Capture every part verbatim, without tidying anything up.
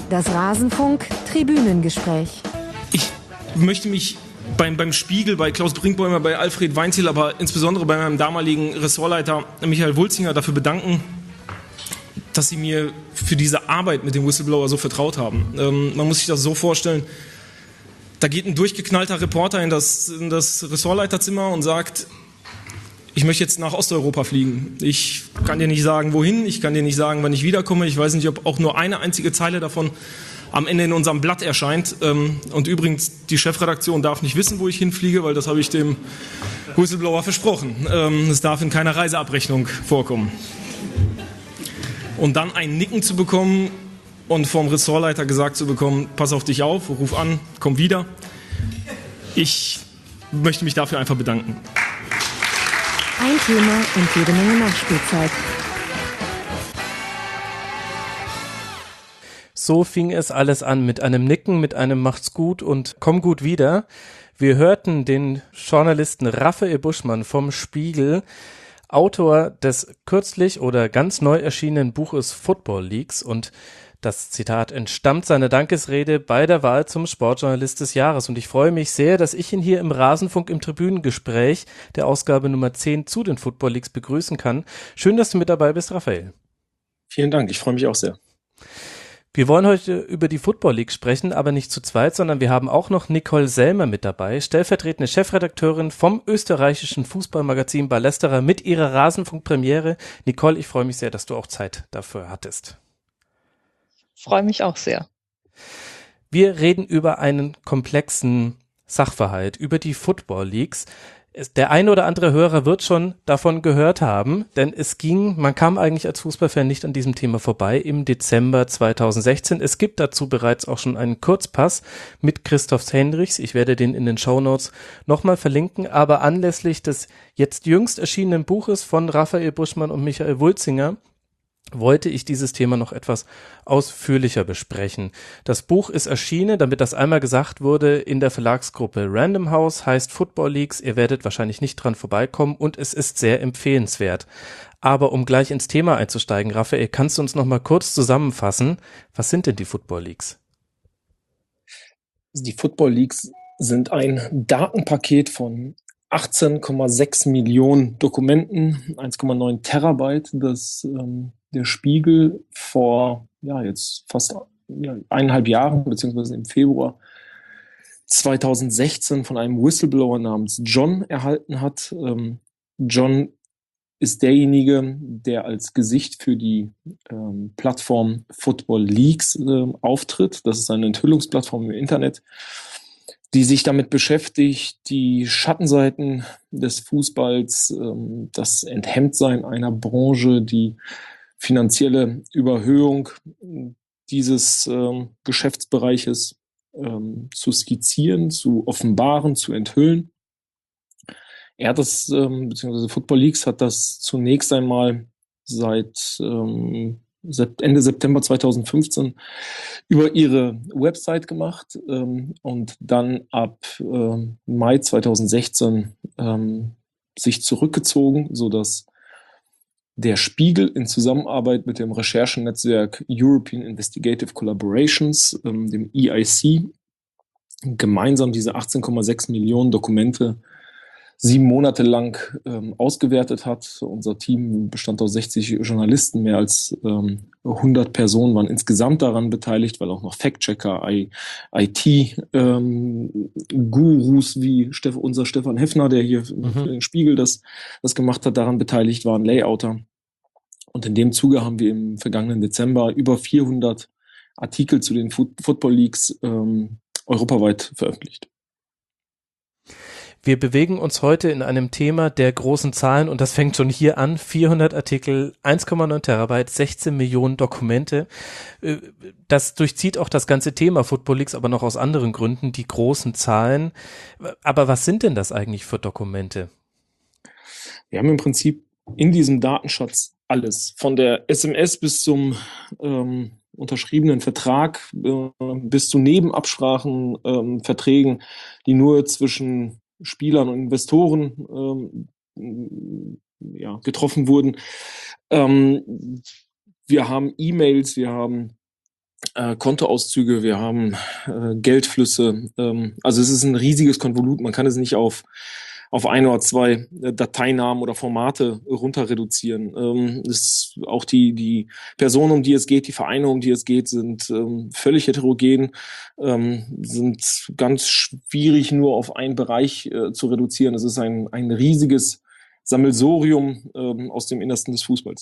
Das Rasenfunk-Tribünengespräch. Ich möchte mich beim, beim Spiegel, bei Klaus Brinkbäumer, bei Alfred Weinziel, aber insbesondere bei meinem damaligen Ressortleiter Michael Wulzinger dafür bedanken, dass sie mir für diese Arbeit mit dem Whistleblower so vertraut haben. Ähm, man muss sich das so vorstellen, da geht ein durchgeknallter Reporter in das, in das Ressortleiterzimmer und sagt, ich möchte jetzt nach Osteuropa fliegen. Ich kann dir nicht sagen, wohin, ich kann dir nicht sagen, wann ich wiederkomme. Ich weiß nicht, ob auch nur eine einzige Zeile davon am Ende in unserem Blatt erscheint. Und übrigens, die Chefredaktion darf nicht wissen, wo ich hinfliege, weil das habe ich dem Whistleblower versprochen. Es darf in keiner Reiseabrechnung vorkommen. Und dann ein Nicken zu bekommen und vom Ressortleiter gesagt zu bekommen, pass auf dich auf, ruf an, komm wieder. Ich möchte mich dafür einfach bedanken. Ein Thema und jede Menge Nachspielzeit. So fing es alles an mit einem Nicken, mit einem Macht's gut und komm gut wieder. Wir hörten den Journalisten Raphael Buschmann vom Spiegel, Autor des kürzlich oder ganz neu erschienenen Buches Football Leaks, und das Zitat entstammt seiner Dankesrede bei der Wahl zum Sportjournalist des Jahres. Und ich freue mich sehr, dass ich ihn hier im Rasenfunk im Tribünengespräch der Ausgabe Nummer zehn zu den Football Leaks begrüßen kann. Schön, dass du mit dabei bist, Raphael. Vielen Dank, ich freue mich auch sehr. Wir wollen heute über die Football League sprechen, aber nicht zu zweit, sondern wir haben auch noch Nicole Selmer mit dabei, stellvertretende Chefredakteurin vom österreichischen Fußballmagazin Ballesterer mit ihrer Rasenfunk-Premiere. Nicole, ich freue mich sehr, dass du auch Zeit dafür hattest. Freue mich auch sehr. Wir reden über einen komplexen Sachverhalt, über die Football Leagues. Der ein oder andere Hörer wird schon davon gehört haben, denn es ging, man kam eigentlich als Fußballfan nicht an diesem Thema vorbei im Dezember zweitausendsechzehn. Es gibt dazu bereits auch schon einen Kurzpass mit Christoph Hendrichs. Ich werde den in den Shownotes nochmal verlinken, aber anlässlich des jetzt jüngst erschienenen Buches von Raphael Buschmann und Michael Wulzinger wollte ich dieses Thema noch etwas ausführlicher besprechen. Das Buch ist erschienen, damit das einmal gesagt wurde, in der Verlagsgruppe Random House, heißt Football Leaks. Ihr werdet wahrscheinlich nicht dran vorbeikommen und es ist sehr empfehlenswert. Aber um gleich ins Thema einzusteigen, Raphael, kannst du uns noch mal kurz zusammenfassen, was sind denn die Football Leaks? Die Football Leaks sind ein Datenpaket von achtzehn Komma sechs Millionen Dokumenten, eins Komma neun Terabyte, das ähm, der Spiegel vor ja jetzt fast ja, eineinhalb Jahren, beziehungsweise im Februar zweitausendsechzehn von einem Whistleblower namens John erhalten hat. Ähm, John ist derjenige, der als Gesicht für die ähm, Plattform Football Leaks äh, auftritt. Das ist eine Enthüllungsplattform im Internet, die sich damit beschäftigt, die Schattenseiten des Fußballs, ähm, das Enthemmtsein einer Branche, die finanzielle Überhöhung dieses ähm, Geschäftsbereiches ähm, zu skizzieren, zu offenbaren, zu enthüllen. Er hat das, ähm, beziehungsweise Football Leaks hat das zunächst einmal seit ähm, Ende September zweitausendfünfzehn über ihre Website gemacht ähm, und dann ab ähm, Mai zweitausendsechzehn ähm, sich zurückgezogen, sodass der Spiegel in Zusammenarbeit mit dem Recherchenetzwerk European Investigative Collaborations, ähm, dem E I C, gemeinsam diese achtzehn Komma sechs Millionen Dokumente sieben Monate lang ähm, ausgewertet hat. Unser Team bestand aus sechzig Journalisten, mehr als ähm, hundert Personen waren insgesamt daran beteiligt, weil auch noch Fact-Checker, I T-Gurus ähm, wie Steff, unser Stefan Heffner, der hier mhm. für den Spiegel das, das gemacht hat, daran beteiligt waren, Layouter. Und in dem Zuge haben wir im vergangenen Dezember über vierhundert Artikel zu den Foot- Football Leagues ähm, europaweit veröffentlicht. Wir bewegen uns heute in einem Thema der großen Zahlen und das fängt schon hier an. vierhundert Artikel, eins Komma neun Terabyte, sechzehn Millionen Dokumente. Das durchzieht auch das ganze Thema Football Leaks, aber noch aus anderen Gründen, die großen Zahlen. Aber was sind denn das eigentlich für Dokumente? Wir haben im Prinzip in diesem Datenschatz alles. Von der S M S bis zum ähm, unterschriebenen Vertrag, äh, bis zu Nebenabsprachen, ähm, Verträgen, die nur zwischen Spielern und Investoren ähm, ja, getroffen wurden. Ähm, wir haben E-Mails, wir haben äh, Kontoauszüge, wir haben äh, Geldflüsse. Ähm, also es ist ein riesiges Konvolut. Man kann es nicht auf auf ein oder zwei äh, Dateinamen oder Formate runter reduzieren. Ähm, ist auch die die Personen, um die es geht, die Vereine, um die es geht, sind ähm, völlig heterogen, ähm, sind ganz schwierig nur auf einen Bereich äh, zu reduzieren. Es ist ein ein riesiges Sammelsurium ähm, aus dem Innersten des Fußballs.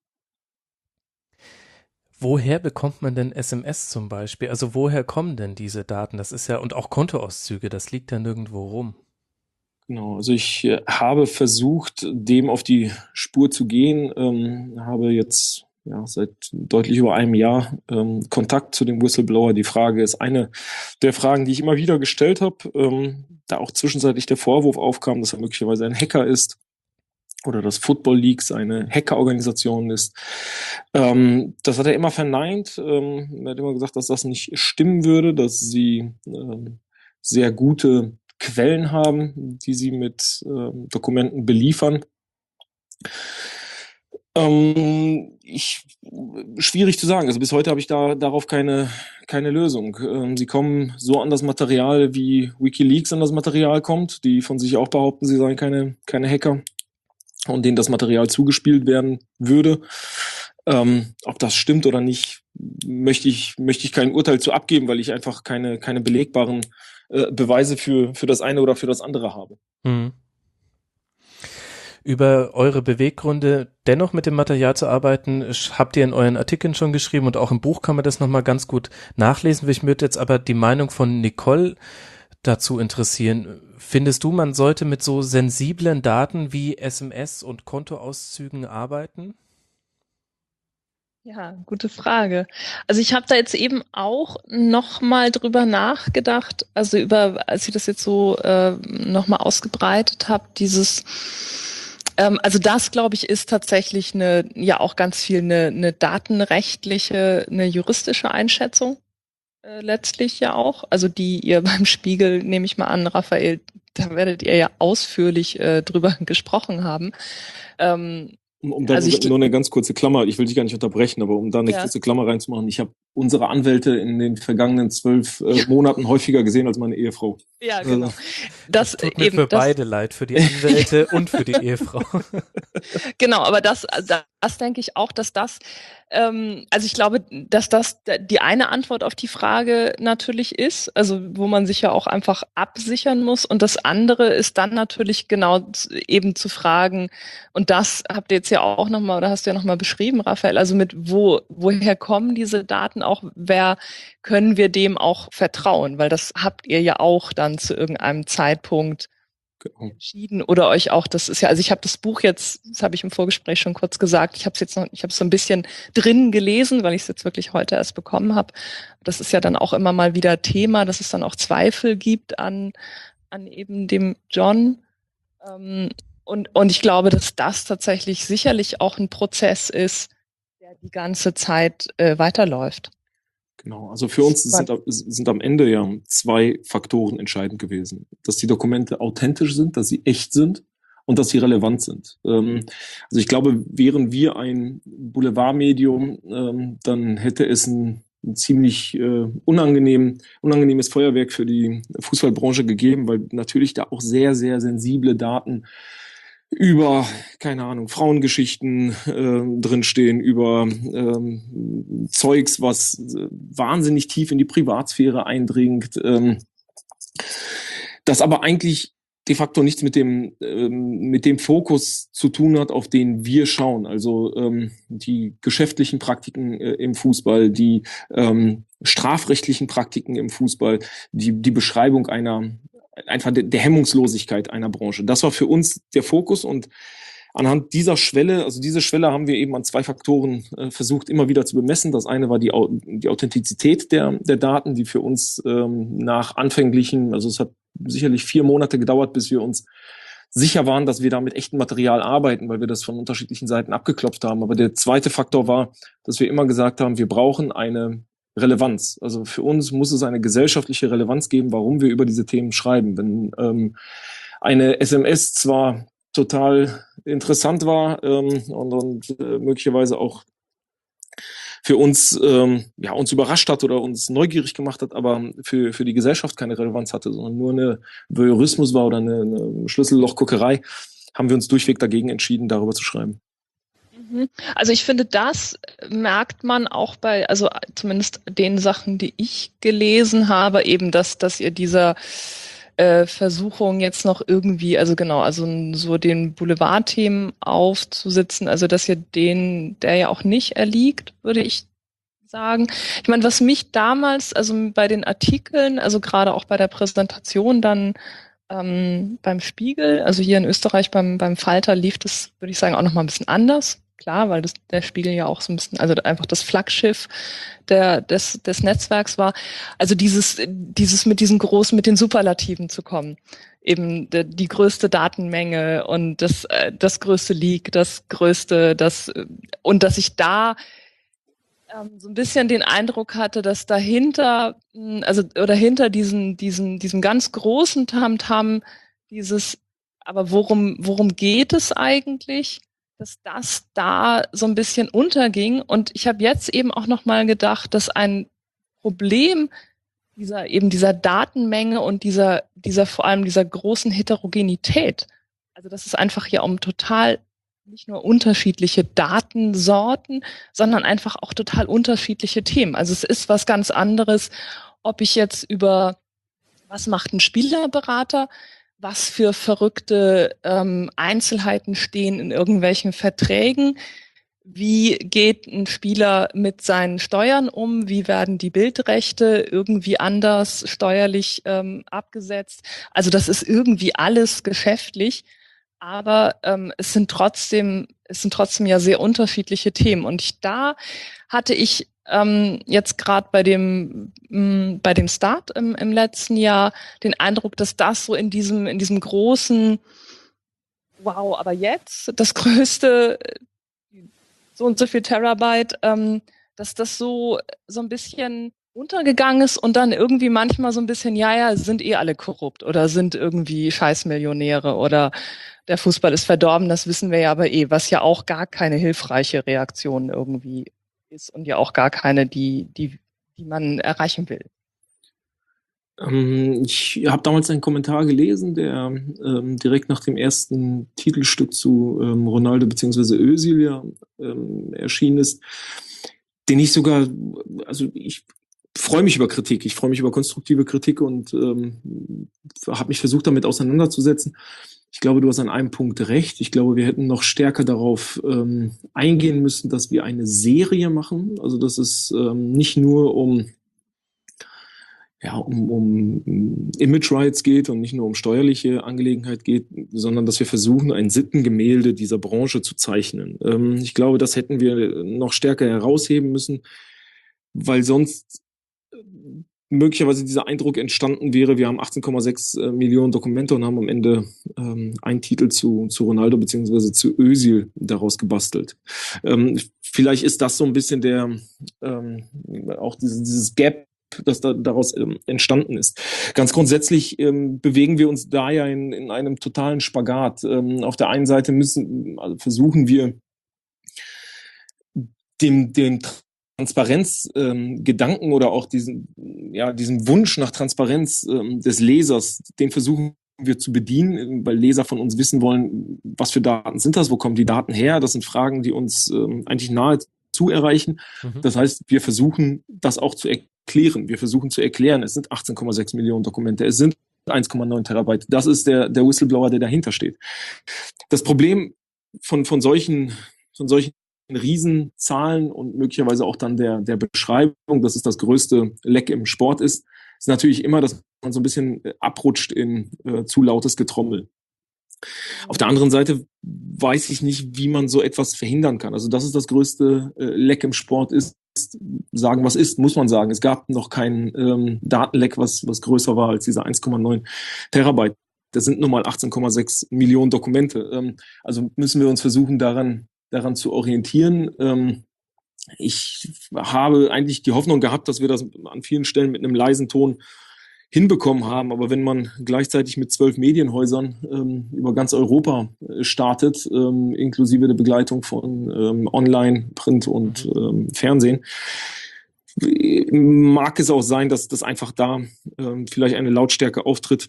Woher bekommt man denn S M S zum Beispiel? Also woher kommen denn diese Daten? Das ist ja, und auch Kontoauszüge, das liegt ja nirgendwo rum. Genau, also ich äh, habe versucht, dem auf die Spur zu gehen, ähm, habe jetzt ja seit deutlich über einem Jahr ähm, Kontakt zu dem Whistleblower. Die Frage ist eine der Fragen, die ich immer wieder gestellt habe, ähm, da auch zwischenzeitlich der Vorwurf aufkam, dass er möglicherweise ein Hacker ist oder dass Football Leaks eine Hackerorganisation ist. Ähm, das hat er immer verneint. Ähm, er hat immer gesagt, dass das nicht stimmen würde, dass sie ähm, sehr gute Quellen haben, die sie mit ähm, Dokumenten beliefern. Ähm, ich, schwierig zu sagen. Also bis heute habe ich da darauf keine keine Lösung. Ähm, sie kommen so an das Material, wie WikiLeaks an das Material kommt, die von sich auch behaupten, sie seien keine keine Hacker und denen das Material zugespielt werden würde. Ähm, ob das stimmt oder nicht, möchte ich möchte ich kein Urteil zu abgeben, weil ich einfach keine keine belegbaren äh, Beweise für für das eine oder für das andere habe. Hm. Über eure Beweggründe, dennoch mit dem Material zu arbeiten, habt ihr in euren Artikeln schon geschrieben und auch im Buch kann man das nochmal ganz gut nachlesen. Mich würde jetzt aber die Meinung von Nicole dazu interessieren. Findest du, man sollte mit so sensiblen Daten wie S M S und Kontoauszügen arbeiten? Ja, gute Frage. Also ich habe da jetzt eben auch noch mal drüber nachgedacht, also über, als ich das jetzt so äh, noch mal ausgebreitet habe, dieses, ähm, also das, glaube ich, ist tatsächlich eine, ja auch ganz viel eine, eine datenrechtliche, eine juristische Einschätzung äh, letztlich ja auch, also die ihr beim Spiegel, nehme ich mal an, Raphael, da werdet ihr ja ausführlich äh, drüber gesprochen haben. Ähm, Um, um da also ich, nur eine ganz kurze Klammer, ich will dich gar nicht unterbrechen, aber um da eine ja. kurze Klammer reinzumachen, ich habe unsere Anwälte in den vergangenen zwölf äh, Monaten häufiger gesehen als meine Ehefrau. Ja, genau. Also, Das, Das, tut mir eben, für das, beide leid, für die Anwälte und für die Ehefrau. Genau, aber das, das, das denke ich auch, dass das, ähm, also ich glaube, dass das die eine Antwort auf die Frage natürlich ist, also wo man sich ja auch einfach absichern muss. Und das andere ist dann natürlich genau eben zu fragen, und das habt ihr jetzt ja auch nochmal, oder hast du ja nochmal beschrieben, Raphael, also mit wo, woher kommen diese Daten auch, wer können wir dem auch vertrauen? Weil das habt ihr ja auch dann zu irgendeinem Zeitpunkt genau. entschieden oder euch auch, das ist ja, also ich habe das Buch jetzt, das habe ich im Vorgespräch schon kurz gesagt, ich habe es jetzt noch, ich habe es so ein bisschen drin gelesen, weil ich es jetzt wirklich heute erst bekommen habe. Das ist ja dann auch immer mal wieder Thema, dass es dann auch Zweifel gibt an an eben dem John. Ähm, und und ich glaube, dass das tatsächlich sicherlich auch ein Prozess ist, der die ganze Zeit äh, weiterläuft. Genau, also für uns sind, sind am Ende ja zwei Faktoren entscheidend gewesen. Dass die Dokumente authentisch sind, dass sie echt sind und dass sie relevant sind. Ähm, also ich glaube, wären wir ein Boulevardmedium, ähm, dann hätte es ein, ein ziemlich äh, unangenehm, unangenehmes Feuerwerk für die Fußballbranche gegeben, weil natürlich da auch sehr, sehr sensible Daten über, keine Ahnung, Frauengeschichten äh, drinstehen, über ähm, Zeugs, was äh, wahnsinnig tief in die Privatsphäre eindringt, ähm, das aber eigentlich de facto nichts mit dem ähm, mit dem Fokus zu tun hat, auf den wir schauen. Also ähm, die geschäftlichen Praktiken äh, im Fußball, die ähm, strafrechtlichen Praktiken im Fußball, die die Beschreibung einer einfach der, der Hemmungslosigkeit einer Branche. Das war für uns der Fokus und anhand dieser Schwelle, also diese Schwelle haben wir eben an zwei Faktoren äh, versucht immer wieder zu bemessen. Das eine war die, die Authentizität der, der Daten, die für uns ähm, nach anfänglichen, also es hat sicherlich vier Monate gedauert, bis wir uns sicher waren, dass wir da mit echtem Material arbeiten, weil wir das von unterschiedlichen Seiten abgeklopft haben. Aber der zweite Faktor war, dass wir immer gesagt haben, wir brauchen eine Relevanz. Also für uns muss es eine gesellschaftliche Relevanz geben, warum wir über diese Themen schreiben. Wenn ähm, eine S M S zwar total interessant war ähm, und, und äh, möglicherweise auch für uns, ähm, ja, uns überrascht hat oder uns neugierig gemacht hat, aber für, für die Gesellschaft keine Relevanz hatte, sondern nur eine Voyeurismus war oder eine, eine Schlüssellochguckerei, haben wir uns durchweg dagegen entschieden, darüber zu schreiben. Also ich finde, das merkt man auch bei, also zumindest den Sachen, die ich gelesen habe, eben, dass, dass ihr dieser äh, Versuchung jetzt noch irgendwie, also genau, also so den Boulevardthemen aufzusitzen, also dass ihr den, der ja auch nicht erliegt, würde ich sagen. Ich meine, was mich damals, also bei den Artikeln, also gerade auch bei der Präsentation dann ähm, beim Spiegel, also hier in Österreich beim, beim Falter lief das, würde ich sagen, auch noch mal ein bisschen anders. Klar, weil das, der Spiegel ja auch so ein bisschen, also einfach das Flaggschiff der, des, des Netzwerks war. Also dieses, dieses mit diesen großen, mit den Superlativen zu kommen. Eben die, die größte Datenmenge und das, das größte Leak, das größte, das, und dass ich da ähm, so ein bisschen den Eindruck hatte, dass dahinter, also, oder hinter diesen, diesen, diesem ganz großen Tamtam, dieses, aber worum, worum geht es eigentlich? Dass das da so ein bisschen unterging. Und ich habe jetzt eben auch noch mal gedacht, dass ein Problem dieser eben dieser Datenmenge und dieser dieser vor allem dieser großen Heterogenität, also dass es einfach hier um total nicht nur unterschiedliche Datensorten, sondern einfach auch total unterschiedliche Themen. Also es ist was ganz anderes, ob ich jetzt über was macht ein Spielerberater, was für verrückte ähm, Einzelheiten stehen in irgendwelchen Verträgen, wie geht ein Spieler mit seinen Steuern um, wie werden die Bildrechte irgendwie anders steuerlich ähm, abgesetzt. Also das ist irgendwie alles geschäftlich, aber ähm, es sind trotzdem, es sind trotzdem ja sehr unterschiedliche Themen. Und ich, da hatte ich ähm, jetzt gerade bei dem mh, bei dem Start im, im letzten Jahr den Eindruck, dass das so in diesem in diesem großen Wow, aber jetzt das größte so und so viel Terabyte, ähm, dass das so so ein bisschen untergegangen ist und dann irgendwie manchmal so ein bisschen, ja, ja, sind eh alle korrupt oder sind irgendwie Scheißmillionäre oder der Fußball ist verdorben, das wissen wir ja aber eh, was ja auch gar keine hilfreiche Reaktion irgendwie ist und ja auch gar keine, die, die, die man erreichen will. Ähm, ich habe damals einen Kommentar gelesen, der ähm, direkt nach dem ersten Titelstück zu ähm, Ronaldo bzw. Özil ja ähm, erschienen ist, den ich sogar, also ich freue mich über Kritik, ich freue mich über konstruktive Kritik und ähm, habe mich versucht, damit auseinanderzusetzen. Ich glaube, du hast an einem Punkt recht. Ich glaube, wir hätten noch stärker darauf ähm, eingehen müssen, dass wir eine Serie machen. Also dass es ähm, nicht nur um ja, um, um Image Rights geht und nicht nur um steuerliche Angelegenheit geht, sondern dass wir versuchen, ein Sittengemälde dieser Branche zu zeichnen. Ähm, ich glaube, das hätten wir noch stärker herausheben müssen, weil sonst möglicherweise dieser Eindruck entstanden wäre, wir haben achtzehn Komma sechs Millionen Dokumente und haben am Ende ähm, einen Titel zu, zu Ronaldo beziehungsweise zu Özil daraus gebastelt. Ähm, vielleicht ist das so ein bisschen der, ähm, auch dieses, dieses Gap, das da, daraus ähm, entstanden ist. Ganz grundsätzlich ähm, bewegen wir uns da ja in, in einem totalen Spagat. Ähm, auf der einen Seite müssen, also versuchen wir dem, dem Transparenzgedanken ähm, oder auch diesen, ja, diesen Wunsch nach Transparenz ähm, des Lesers, den versuchen wir zu bedienen, weil Leser von uns wissen wollen, was für Daten sind das, wo kommen die Daten her? Das sind Fragen, die uns ähm, eigentlich nahezu erreichen. Mhm. Das heißt, wir versuchen das auch zu erklären. Wir versuchen zu erklären, es sind achtzehn Komma sechs Millionen Dokumente, es sind eins Komma neun Terabyte. Das ist der, der Whistleblower, der dahinter steht. Das Problem von, von solchen, von solchen Riesenzahlen und möglicherweise auch dann der, der Beschreibung, dass es das größte Leck im Sport ist, ist natürlich immer, dass man so ein bisschen abrutscht in äh, zu lautes Getrommel. Auf der anderen Seite weiß ich nicht, wie man so etwas verhindern kann. Also, dass es das größte äh, Leck im Sport ist, sagen, was ist, muss man sagen. Es gab noch kein ähm, Datenleck, was, was größer war als diese eins Komma neun Terabyte. Das sind nun mal achtzehn Komma sechs Millionen Dokumente. Ähm, also müssen wir uns versuchen, daran daran zu orientieren. Ähm, ich habe eigentlich die Hoffnung gehabt, dass wir das an vielen Stellen mit einem leisen Ton hinbekommen haben. Aber wenn man gleichzeitig mit zwölf Medienhäusern ähm, über ganz Europa äh, startet, ähm, inklusive der Begleitung von ähm, Online, Print und ähm, Fernsehen, mag es auch sein, dass das einfach da ähm, vielleicht eine Lautstärke auftritt,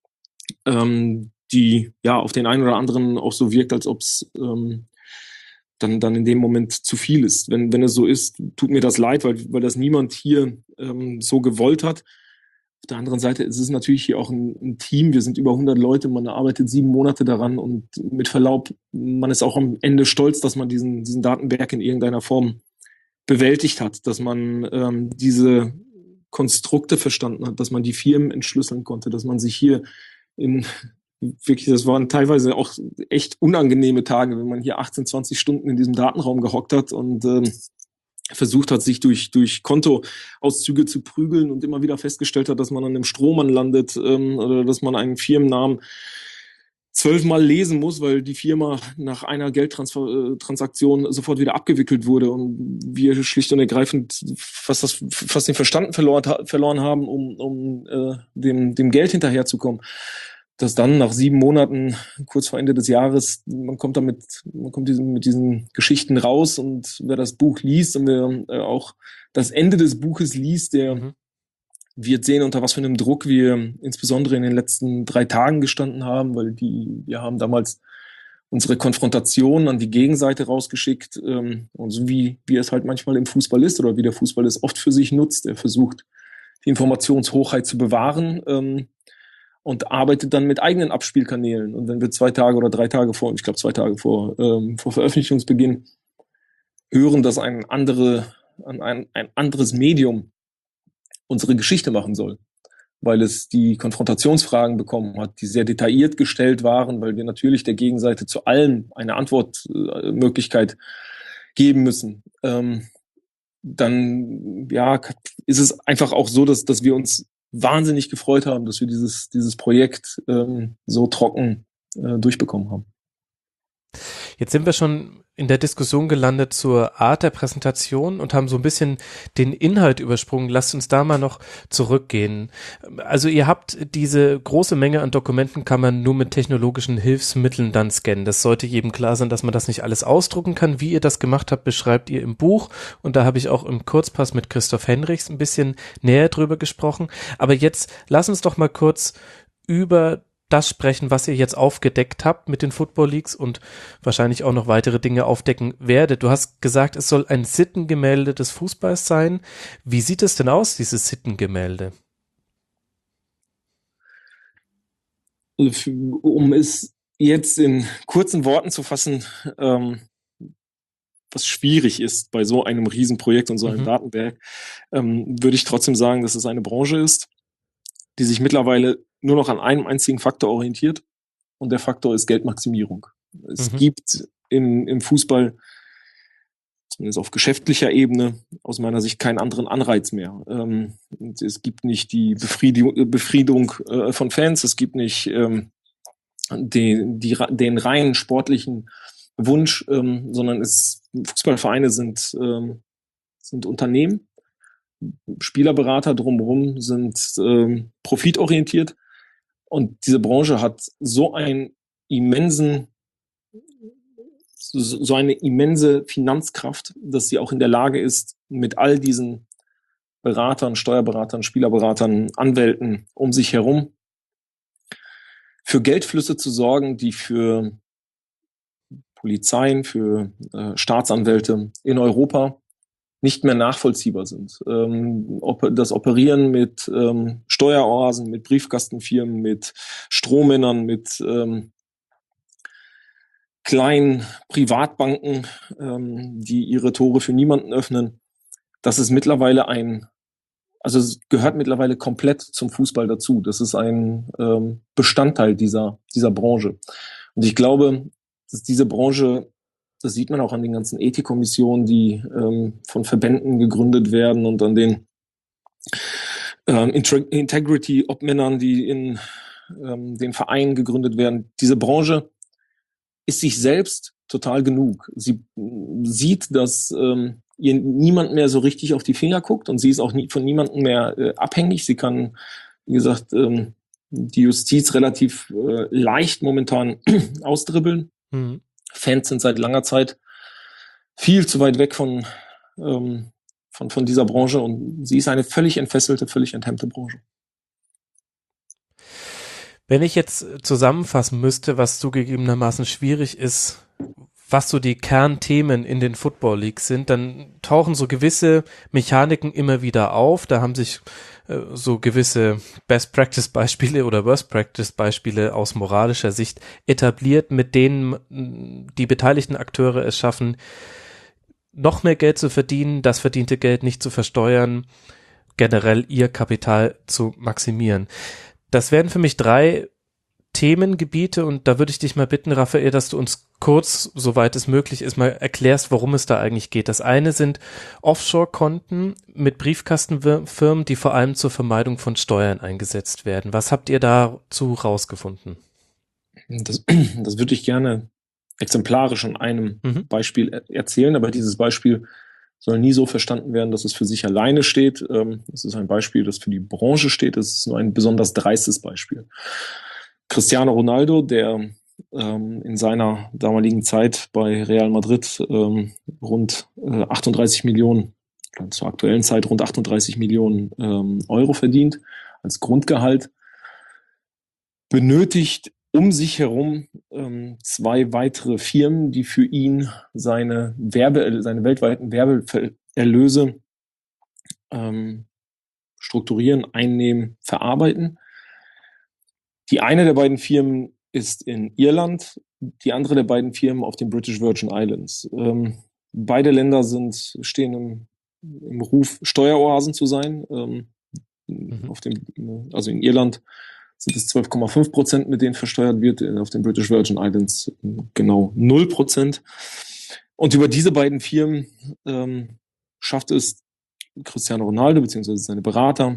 ähm, die ja auf den einen oder anderen auch so wirkt, als ob es ähm, dann, dann in dem Moment zu viel ist. Wenn, wenn es so ist, tut mir das leid, weil, weil das niemand hier ähm, so gewollt hat. Auf der anderen Seite ist es natürlich hier auch ein, ein Team. Wir sind über hundert Leute, man arbeitet sieben Monate daran und mit Verlaub, man ist auch am Ende stolz, dass man diesen, diesen Datenberg in irgendeiner Form bewältigt hat, dass man ähm, diese Konstrukte verstanden hat, dass man die Firmen entschlüsseln konnte, dass man sich hier in wirklich, das waren teilweise auch echt unangenehme Tage, wenn man hier achtzehn, zwanzig Stunden in diesem Datenraum gehockt hat und ähm, versucht hat, sich durch, durch Kontoauszüge zu prügeln und immer wieder festgestellt hat, dass man an einem Strohmann landet ähm, oder dass man einen Firmennamen zwölfmal lesen muss, weil die Firma nach einer Geldtransaktion sofort wieder abgewickelt wurde und wir schlicht und ergreifend fast, das, fast den Verstand verloren, verloren haben, um, um äh, dem, dem Geld hinterherzukommen. Dass dann nach sieben Monaten, kurz vor Ende des Jahres, man kommt damit, man kommt diesen, mit diesen Geschichten raus und wer das Buch liest und wer äh, auch das Ende des Buches liest, der mhm. wird sehen, unter was für einem Druck wir insbesondere in den letzten drei Tagen gestanden haben, weil die, wir haben damals unsere Konfrontation an die Gegenseite rausgeschickt, ähm, und so wie, wie es halt manchmal im Fußball ist oder wie der Fußball es oft für sich nutzt. Er versucht, die Informationshochheit zu bewahren, ähm, und arbeitet dann mit eigenen Abspielkanälen. Und wenn wir zwei Tage oder drei Tage vor, ich glaube zwei Tage vor, ähm, vor Veröffentlichungsbeginn hören, dass ein, andere, ein, ein anderes Medium unsere Geschichte machen soll, weil es die Konfrontationsfragen bekommen hat, die sehr detailliert gestellt waren, weil wir natürlich der Gegenseite zu allem eine Antwortmöglichkeit geben müssen, ähm, dann ja, ist es einfach auch so, dass, dass wir uns wahnsinnig gefreut haben, dass wir dieses, dieses Projekt ähm, so trocken äh, durchbekommen haben. Jetzt sind wir schon in der Diskussion gelandet zur Art der Präsentation und haben so ein bisschen den Inhalt übersprungen. Lasst uns da mal noch zurückgehen. Also ihr habt diese große Menge an Dokumenten, kann man nur mit technologischen Hilfsmitteln dann scannen. Das sollte jedem klar sein, dass man das nicht alles ausdrucken kann. Wie ihr das gemacht habt, beschreibt ihr im Buch. Und da habe ich auch im Kurzpass mit Christoph Henrichs ein bisschen näher drüber gesprochen. Aber jetzt lass uns doch mal kurz über das sprechen, was ihr jetzt aufgedeckt habt mit den Football Leagues und wahrscheinlich auch noch weitere Dinge aufdecken werdet. Du hast gesagt, es soll ein Sittengemälde des Fußballs sein. Wie sieht es denn aus, dieses Sittengemälde? Um es jetzt in kurzen Worten zu fassen, ähm, was schwierig ist bei so einem Riesenprojekt und so einem mhm. Datenwerk, ähm, würde ich trotzdem sagen, dass es eine Branche ist, die sich mittlerweile nur noch an einem einzigen Faktor orientiert und der Faktor ist Geldmaximierung. Es mhm. gibt in, im Fußball, zumindest auf geschäftlicher Ebene, aus meiner Sicht keinen anderen Anreiz mehr. Ähm, es gibt nicht die Befriedigung, Befriedung äh, von Fans, es gibt nicht ähm, den, die, den rein sportlichen Wunsch, ähm, sondern es, Fußballvereine sind, ähm, sind Unternehmen. Spielerberater drumherum sind ähm, profitorientiert und diese Branche hat so einen immensen, so, so eine immense Finanzkraft, dass sie auch in der Lage ist, mit all diesen Beratern, Steuerberatern, Spielerberatern, Anwälten um sich herum für Geldflüsse zu sorgen, die für Polizeien, für äh, Staatsanwälte in Europa nicht mehr nachvollziehbar sind. Ähm, das Operieren mit ähm, Steueroasen, mit Briefkastenfirmen, mit Strohmännern, mit ähm, kleinen Privatbanken, ähm, die ihre Tore für niemanden öffnen, das ist mittlerweile ein, also es gehört mittlerweile komplett zum Fußball dazu. Das ist ein ähm, Bestandteil dieser, dieser Branche. Und ich glaube, dass diese Branche, das sieht man auch an den ganzen Ethikkommissionen, die ähm, von Verbänden gegründet werden und an den ähm, Integrity-Obmännern, die in ähm, den Vereinen gegründet werden. Diese Branche ist sich selbst total genug. Sie sieht, dass ähm, ihr niemand mehr so richtig auf die Finger guckt und sie ist auch nie, von niemandem mehr äh, abhängig. Sie kann wie gesagt, ähm, die Justiz relativ äh, leicht momentan ausdribbeln. Mhm. Fans sind seit langer Zeit viel zu weit weg von, ähm, von, von dieser Branche und sie ist eine völlig entfesselte, völlig enthemmte Branche. Wenn ich jetzt zusammenfassen müsste, was zugegebenermaßen schwierig ist, was so die Kernthemen in den Football Leagues sind, dann tauchen so gewisse Mechaniken immer wieder auf. Da haben sich äh, so gewisse Best-Practice-Beispiele oder Worst-Practice-Beispiele aus moralischer Sicht etabliert, mit denen die beteiligten Akteure es schaffen, noch mehr Geld zu verdienen, das verdiente Geld nicht zu versteuern, generell ihr Kapital zu maximieren. Das wären für mich drei Themengebiete und da würde ich dich mal bitten, Raphael, dass du uns kurz, soweit es möglich ist, mal erklärst, worum es da eigentlich geht. Das eine sind Offshore-Konten mit Briefkastenfirmen, die vor allem zur Vermeidung von Steuern eingesetzt werden. Was habt ihr dazu rausgefunden? Das, das würde ich gerne exemplarisch an einem mhm. Beispiel erzählen, aber dieses Beispiel soll nie so verstanden werden, dass es für sich alleine steht. Es ist ein Beispiel, das für die Branche steht. Es ist nur ein besonders dreistes Beispiel. Cristiano Ronaldo, der ähm, in seiner damaligen Zeit bei Real Madrid ähm, rund äh, achtunddreißig Millionen, zur aktuellen Zeit rund achtunddreißig Millionen ähm, Euro verdient als Grundgehalt, benötigt um sich herum ähm, zwei weitere Firmen, die für ihn seine Werbe, seine weltweiten Werbeerlöse ähm, strukturieren, einnehmen, verarbeiten. Die eine der beiden Firmen ist in Irland, die andere der beiden Firmen auf den British Virgin Islands. Ähm, beide Länder sind, stehen im, im Ruf, Steueroasen zu sein. Ähm, mhm. auf dem, also in Irland sind es zwölf Komma fünf Prozent, mit denen versteuert wird, auf den British Virgin Islands genau null Prozent. Und über diese beiden Firmen ähm, schafft es Cristiano Ronaldo bzw. seine Berater,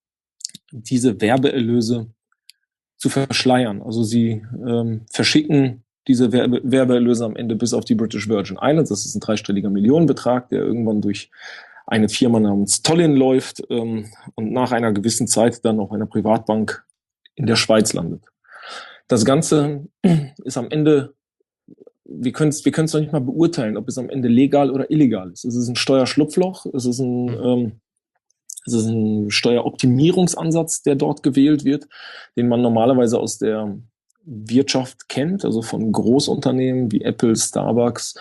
diese Werbeerlöse zu verschleiern. Also sie ähm, verschicken diese Werbe Werbeerlöse am Ende bis auf die British Virgin Islands. Das ist ein dreistelliger Millionenbetrag, der irgendwann durch eine Firma namens Tollin läuft ähm, und nach einer gewissen Zeit dann auf einer Privatbank in der Schweiz landet. Das Ganze ist am Ende, wir können es wir können es noch nicht mal beurteilen, ob es am Ende legal oder illegal ist. Es ist ein Steuerschlupfloch, es ist ein ähm, Es ist ein Steueroptimierungsansatz, der dort gewählt wird, den man normalerweise aus der Wirtschaft kennt, also von Großunternehmen wie Apple, Starbucks,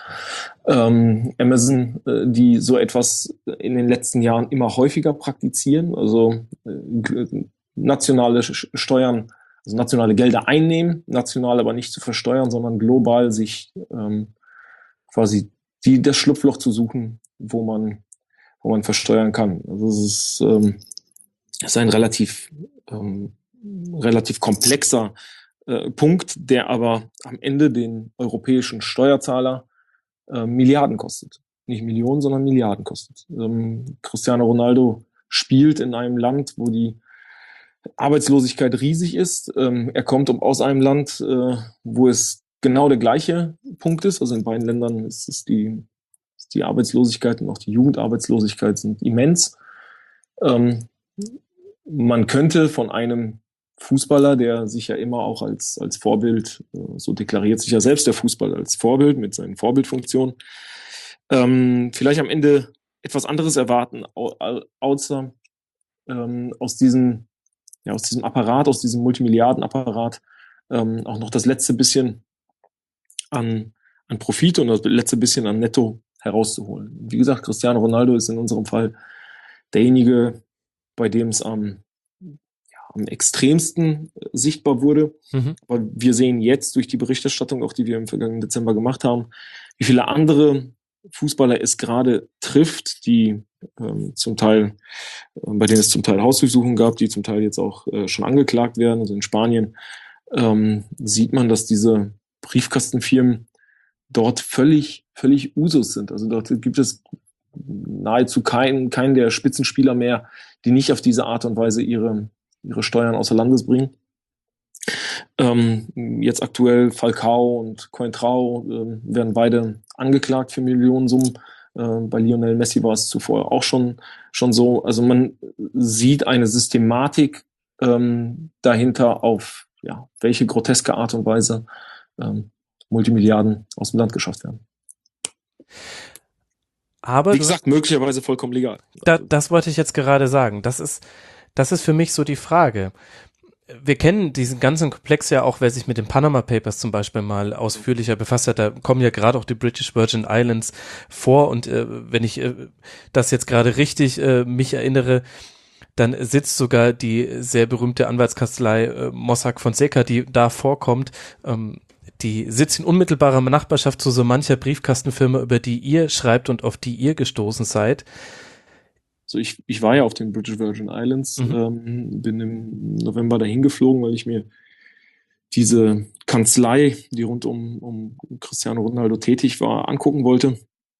ähm, Amazon, äh, die so etwas in den letzten Jahren immer häufiger praktizieren, also äh, nationale Steuern, also nationale Gelder einnehmen, national aber nicht zu versteuern, sondern global sich ähm, quasi die, das Schlupfloch zu suchen, wo man wo man versteuern kann. Also es ist, ähm, es ist ein relativ ähm, relativ komplexer äh, Punkt, der aber am Ende den europäischen Steuerzahler äh, Milliarden kostet. Nicht Millionen, sondern Milliarden kostet. Ähm, Cristiano Ronaldo spielt in einem Land, wo die Arbeitslosigkeit riesig ist. Ähm, er kommt aus einem Land, äh, wo es genau der gleiche Punkt ist. Also in beiden Ländern ist es die Die Arbeitslosigkeit und auch die Jugendarbeitslosigkeit sind immens. Ähm, man könnte von einem Fußballer, der sich ja immer auch als, als Vorbild, äh, so deklariert sich ja selbst der Fußballer als Vorbild mit seinen Vorbildfunktionen, ähm, vielleicht am Ende etwas anderes erwarten, außer ähm, aus diesem, ja, aus diesem Apparat, aus diesem Multimilliardenapparat ähm, auch noch das letzte bisschen an, an Profit und das letzte bisschen an Netto herauszuholen. Wie gesagt, Cristiano Ronaldo ist in unserem Fall derjenige, bei dem es am, ja, am extremsten sichtbar wurde. Mhm. Aber wir sehen jetzt durch die Berichterstattung, auch die wir im vergangenen Dezember gemacht haben, wie viele andere Fußballer es gerade trifft, die ähm, zum Teil, äh, bei denen es zum Teil Hausdurchsuchungen gab, die zum Teil jetzt auch äh, schon angeklagt werden. Also in Spanien ähm, sieht man, dass diese Briefkastenfirmen dort völlig, völlig Usus sind. Also dort gibt es nahezu keinen, keinen der Spitzenspieler mehr, die nicht auf diese Art und Weise ihre, ihre Steuern außer Landes bringen. Ähm, jetzt aktuell Falcao und Coentrao äh, werden beide angeklagt für Millionensummen. Äh, bei Lionel Messi war es zuvor auch schon, schon so. Also man sieht eine Systematik ähm, dahinter auf ja, welche groteske Art und Weise ähm, Multimilliarden aus dem Land geschafft werden. Aber wie gesagt, möglicherweise vollkommen legal. Da, das wollte ich jetzt gerade sagen. Das ist, das ist für mich so die Frage. Wir kennen diesen ganzen Komplex ja auch, wer sich mit den Panama Papers zum Beispiel mal ausführlicher befasst hat. Da kommen ja gerade auch die British Virgin Islands vor. Und äh, wenn ich äh, das jetzt gerade richtig äh, mich erinnere, dann sitzt sogar die sehr berühmte Anwaltskanzlei äh, Mossack Fonseca, die da vorkommt, ähm, die sitzt in unmittelbarer Nachbarschaft zu so mancher Briefkastenfirma, über die ihr schreibt und auf die ihr gestoßen seid. So, ich, ich war ja auf den British Virgin Islands, mhm. ähm, bin im November dahin geflogen, weil ich mir diese Kanzlei, die rund um, um Cristiano Ronaldo tätig war, angucken wollte.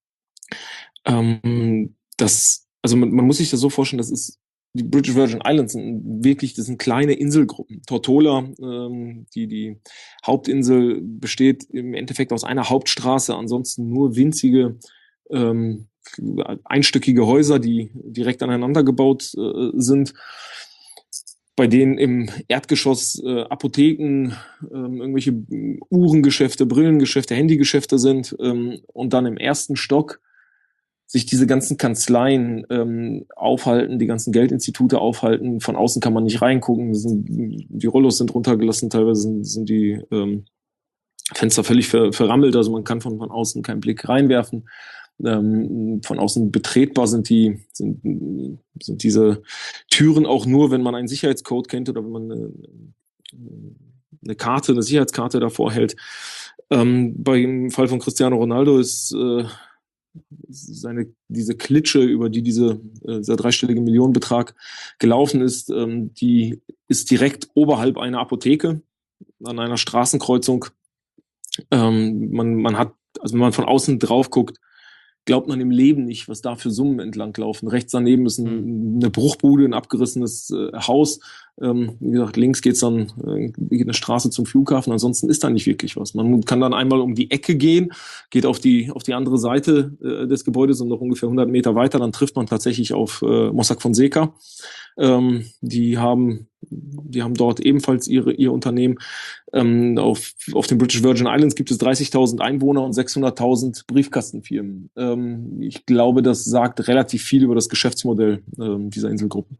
Ähm, das, also man, man muss sich das so vorstellen, das ist die British Virgin Islands sind wirklich, das sind kleine Inselgruppen. Tortola, ähm, die, die Hauptinsel besteht im Endeffekt aus einer Hauptstraße, ansonsten nur winzige, ähm, einstöckige Häuser, die direkt aneinander gebaut äh, sind, bei denen im Erdgeschoss äh, Apotheken, äh, irgendwelche Uhrengeschäfte, Brillengeschäfte, Handygeschäfte sind ähm, und dann im ersten Stock sich diese ganzen Kanzleien ähm, aufhalten, die ganzen Geldinstitute aufhalten. Von außen kann man nicht reingucken. Sind, die Rollos sind runtergelassen, teilweise sind, sind die ähm, Fenster völlig ver, verrammelt, also man kann von, von außen keinen Blick reinwerfen. Ähm, von außen betretbar sind die sind, sind diese Türen auch nur, wenn man einen Sicherheitscode kennt oder wenn man eine, eine Karte, eine Sicherheitskarte davor hält. Ähm, beim Fall von Cristiano Ronaldo ist äh, seine, diese Klitsche, über die diese, äh, dieser dreistellige Millionenbetrag gelaufen ist, ähm, die ist direkt oberhalb einer Apotheke an einer Straßenkreuzung. Ähm, man, man hat, also wenn man von außen drauf guckt, glaubt man im Leben nicht, was da für Summen entlang laufen. Rechts daneben ist ein, eine Bruchbude, ein abgerissenes äh, Haus. Ähm, wie gesagt, links geht's dann äh, geht eine Straße zum Flughafen. Ansonsten ist da nicht wirklich was. Man kann dann einmal um die Ecke gehen, geht auf die auf die andere Seite äh, des Gebäudes und noch ungefähr hundert Meter weiter. Dann trifft man tatsächlich auf äh, Mossack Fonseca. Ähm, die haben die haben dort ebenfalls ihre ihr Unternehmen. Ähm, auf auf den British Virgin Islands gibt es dreißigtausend Einwohner und sechshunderttausend Briefkastenfirmen. Ähm, ich glaube, das sagt relativ viel über das Geschäftsmodell ähm, dieser Inselgruppen.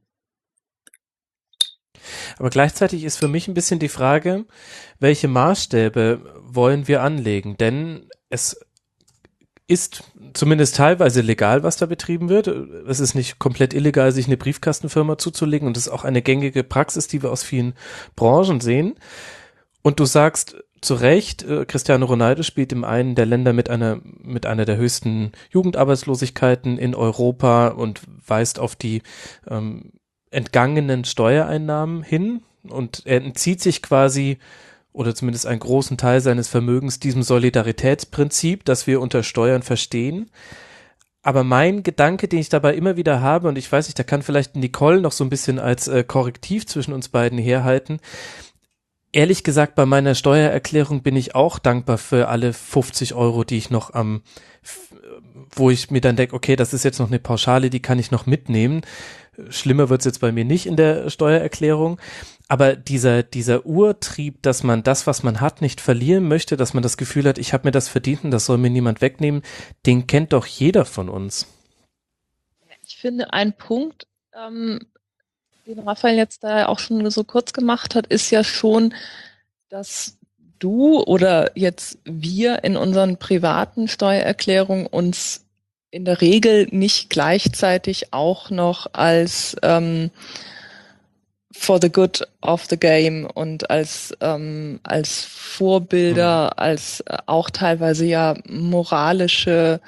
Aber gleichzeitig ist für mich ein bisschen die Frage, welche Maßstäbe wollen wir anlegen? Denn es ist zumindest teilweise legal, was da betrieben wird. Es ist nicht komplett illegal, sich eine Briefkastenfirma zuzulegen, und das ist auch eine gängige Praxis, die wir aus vielen Branchen sehen. Und du sagst zu Recht, äh, Cristiano Ronaldo spielt in einem der Länder mit einer mit einer der höchsten Jugendarbeitslosigkeiten in Europa und weist auf die ähm, entgangenen Steuereinnahmen hin, und er entzieht sich quasi, oder zumindest einen großen Teil seines Vermögens, diesem Solidaritätsprinzip, das wir unter Steuern verstehen. Aber mein Gedanke, den ich dabei immer wieder habe, und ich weiß nicht, da kann vielleicht Nicole noch so ein bisschen als äh, Korrektiv zwischen uns beiden herhalten. Ehrlich gesagt, bei meiner Steuererklärung bin ich auch dankbar für alle fünfzig Euro, die ich noch am, wo ich mir dann denke, okay, das ist jetzt noch eine Pauschale, die kann ich noch mitnehmen. Schlimmer wird's jetzt bei mir nicht in der Steuererklärung. Aber dieser, dieser Urtrieb, dass man das, was man hat, nicht verlieren möchte, dass man das Gefühl hat, ich habe mir das verdient und das soll mir niemand wegnehmen, den kennt doch jeder von uns. Ich finde, ein Punkt, ähm, den Raphael jetzt da auch schon so kurz gemacht hat, ist ja schon, dass du oder jetzt wir in unseren privaten Steuererklärungen uns in der Regel nicht gleichzeitig auch noch als ähm, for the good of the game und als ähm, als Vorbilder, mhm. als äh, auch teilweise ja moralische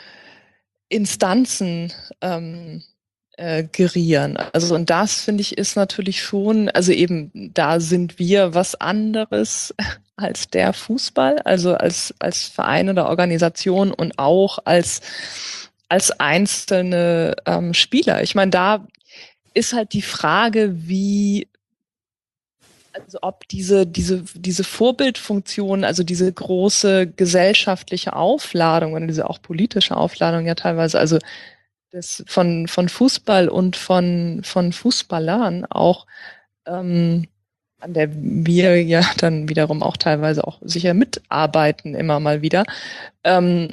Instanzen ähm, äh, gerieren. Also und das, finde ich, ist natürlich schon, also eben da sind wir was anderes als der Fußball, also als als Verein oder Organisation und auch als als einzelne ähm, Spieler. Ich meine, da ist halt die Frage, wie, also ob diese diese diese Vorbildfunktion, also diese große gesellschaftliche Aufladung oder diese auch politische Aufladung ja teilweise, also das von von Fußball und von von Fußballern auch ähm, an der wir ja dann wiederum auch teilweise auch sicher mitarbeiten, immer mal wieder, ähm,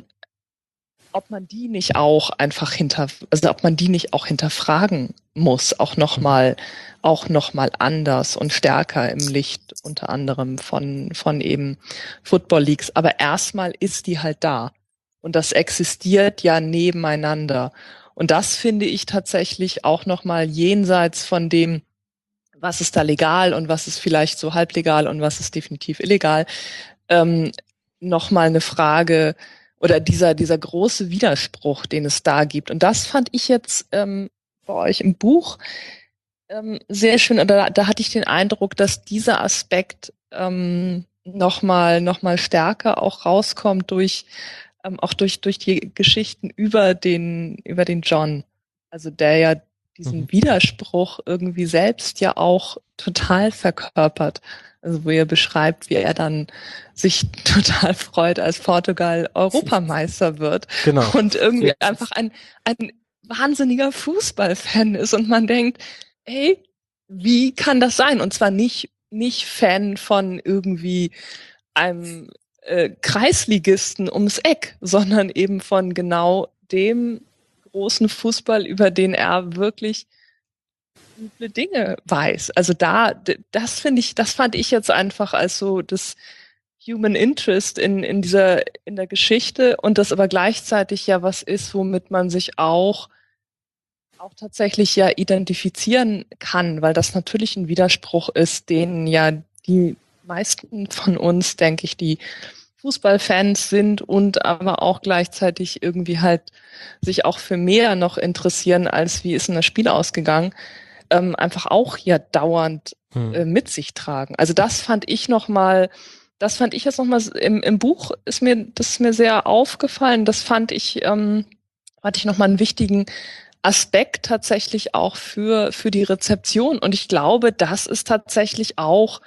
ob man die nicht auch einfach hinter, also ob man die nicht auch hinterfragen muss, auch nochmal, auch noch mal anders und stärker im Licht unter anderem von, von eben Football Leagues. Aber erstmal ist die halt da. Und das existiert ja nebeneinander. Und das finde ich tatsächlich auch nochmal jenseits von dem, was ist da legal und was ist vielleicht so halblegal und was ist definitiv illegal, ähm, nochmal eine Frage, oder dieser, dieser große Widerspruch, den es da gibt. Und das fand ich jetzt ähm, bei euch im Buch ähm, sehr schön. Und da, da hatte ich den Eindruck, dass dieser Aspekt ähm, nochmal noch mal stärker auch rauskommt durch ähm, auch durch durch die Geschichten über den über den John, also der ja diesen mhm. Widerspruch irgendwie selbst ja auch total verkörpert. Also wo er beschreibt, wie er dann sich total freut, als Portugal Europameister wird. Genau. Und irgendwie ja. einfach ein, ein wahnsinniger Fußballfan ist. Und man denkt, ey, wie kann das sein? Und zwar nicht, nicht Fan von irgendwie einem äh, Kreisligisten ums Eck, sondern eben von genau dem großen Fußball, über den er wirklich üble Dinge weiß. Also da, das finde ich, das fand ich jetzt einfach als so das Human Interest in, in dieser, in der Geschichte und das aber gleichzeitig ja was ist, womit man sich auch, auch tatsächlich ja identifizieren kann, weil das natürlich ein Widerspruch ist, den ja die meisten von uns, denke ich, die Fußballfans sind und aber auch gleichzeitig irgendwie halt sich auch für mehr noch interessieren, als wie ist denn das Spiel ausgegangen, ähm, einfach auch ja dauernd äh, hm. mit sich tragen. Also das fand ich nochmal, das fand ich jetzt nochmal im, im Buch ist mir, das ist mir sehr aufgefallen. Das fand ich, ähm, fand ich nochmal einen wichtigen Aspekt tatsächlich auch für, für die Rezeption. Und ich glaube, das ist tatsächlich auch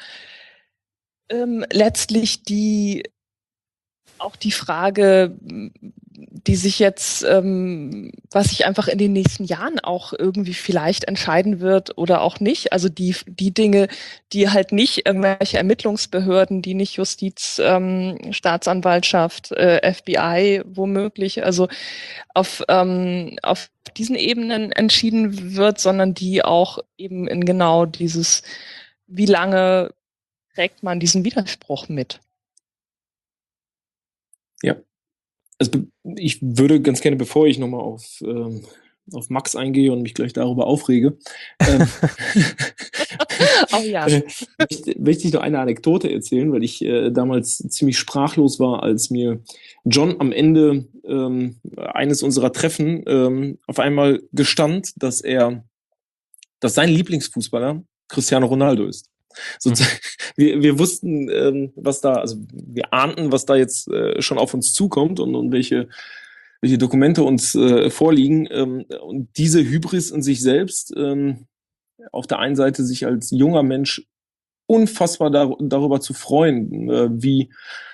ähm, letztlich die, auch die Frage, die sich jetzt, ähm, was sich einfach in den nächsten Jahren auch irgendwie vielleicht entscheiden wird oder auch nicht. Also die die Dinge, die halt nicht irgendwelche Ermittlungsbehörden, die nicht Justiz, ähm, Staatsanwaltschaft, äh, F B I womöglich, also auf ähm, auf diesen Ebenen entschieden wird, sondern die auch eben in genau dieses, wie lange trägt man diesen Widerspruch mit? Ja, also ich würde ganz gerne, bevor ich nochmal auf, ähm, auf Max eingehe und mich gleich darüber aufrege, ähm, oh ja. äh, möchte, möchte ich noch eine Anekdote erzählen, weil ich äh, damals ziemlich sprachlos war, als mir John am Ende ähm, eines unserer Treffen ähm, auf einmal gestand, dass er, dass sein Lieblingsfußballer Cristiano Ronaldo ist. Sozusagen, wir, wir wussten, ähm, was da, also wir ahnten, was da jetzt äh, schon auf uns zukommt und, und welche, welche Dokumente uns äh, vorliegen. Ähm, und diese Hybris in sich selbst, ähm, auf der einen Seite sich als junger Mensch unfassbar dar- darüber zu freuen, äh, wie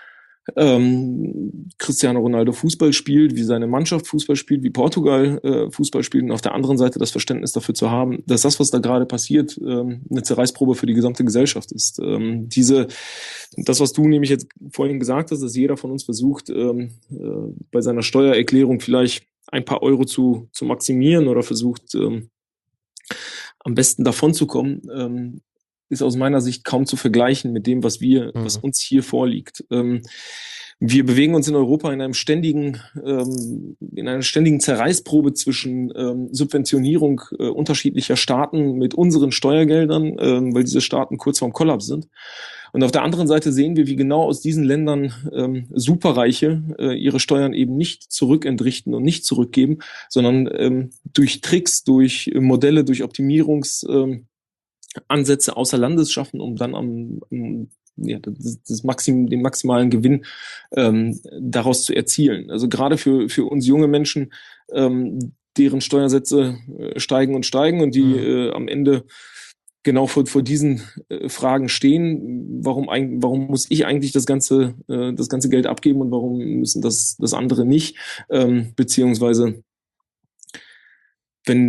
ähm, Cristiano Ronaldo Fußball spielt, wie seine Mannschaft Fußball spielt, wie Portugal äh, Fußball spielt und auf der anderen Seite das Verständnis dafür zu haben, dass das, was da gerade passiert, ähm, eine Zerreißprobe für die gesamte Gesellschaft ist. Ähm, diese, das, was du nämlich jetzt vorhin gesagt hast, dass jeder von uns versucht, ähm, äh, bei seiner Steuererklärung vielleicht ein paar Euro zu, zu maximieren oder versucht, ähm, am besten davon zu kommen, ähm, ist aus meiner Sicht kaum zu vergleichen mit dem, was wir, mhm. was uns hier vorliegt. Ähm, wir bewegen uns in Europa in einem ständigen, ähm, in einer ständigen Zerreißprobe zwischen ähm, Subventionierung äh, unterschiedlicher Staaten mit unseren Steuergeldern, ähm, weil diese Staaten kurz vorm Kollaps sind. Und auf der anderen Seite sehen wir, wie genau aus diesen Ländern ähm, Superreiche äh, ihre Steuern eben nicht zurückentrichten und nicht zurückgeben, sondern ähm, durch Tricks, durch Modelle, durch Optimierungs ähm, Ansätze außer Landes schaffen, um dann am, am ja, das, das Maxim, den maximalen Gewinn ähm, daraus zu erzielen. Also gerade für für uns junge Menschen, ähm, deren Steuersätze äh, steigen und steigen und die mhm. äh, am Ende genau vor, vor diesen äh, Fragen stehen. Warum eigentlich, warum muss ich eigentlich das ganze äh, das ganze Geld abgeben und warum müssen das das andere nicht? Ähm, beziehungsweise wenn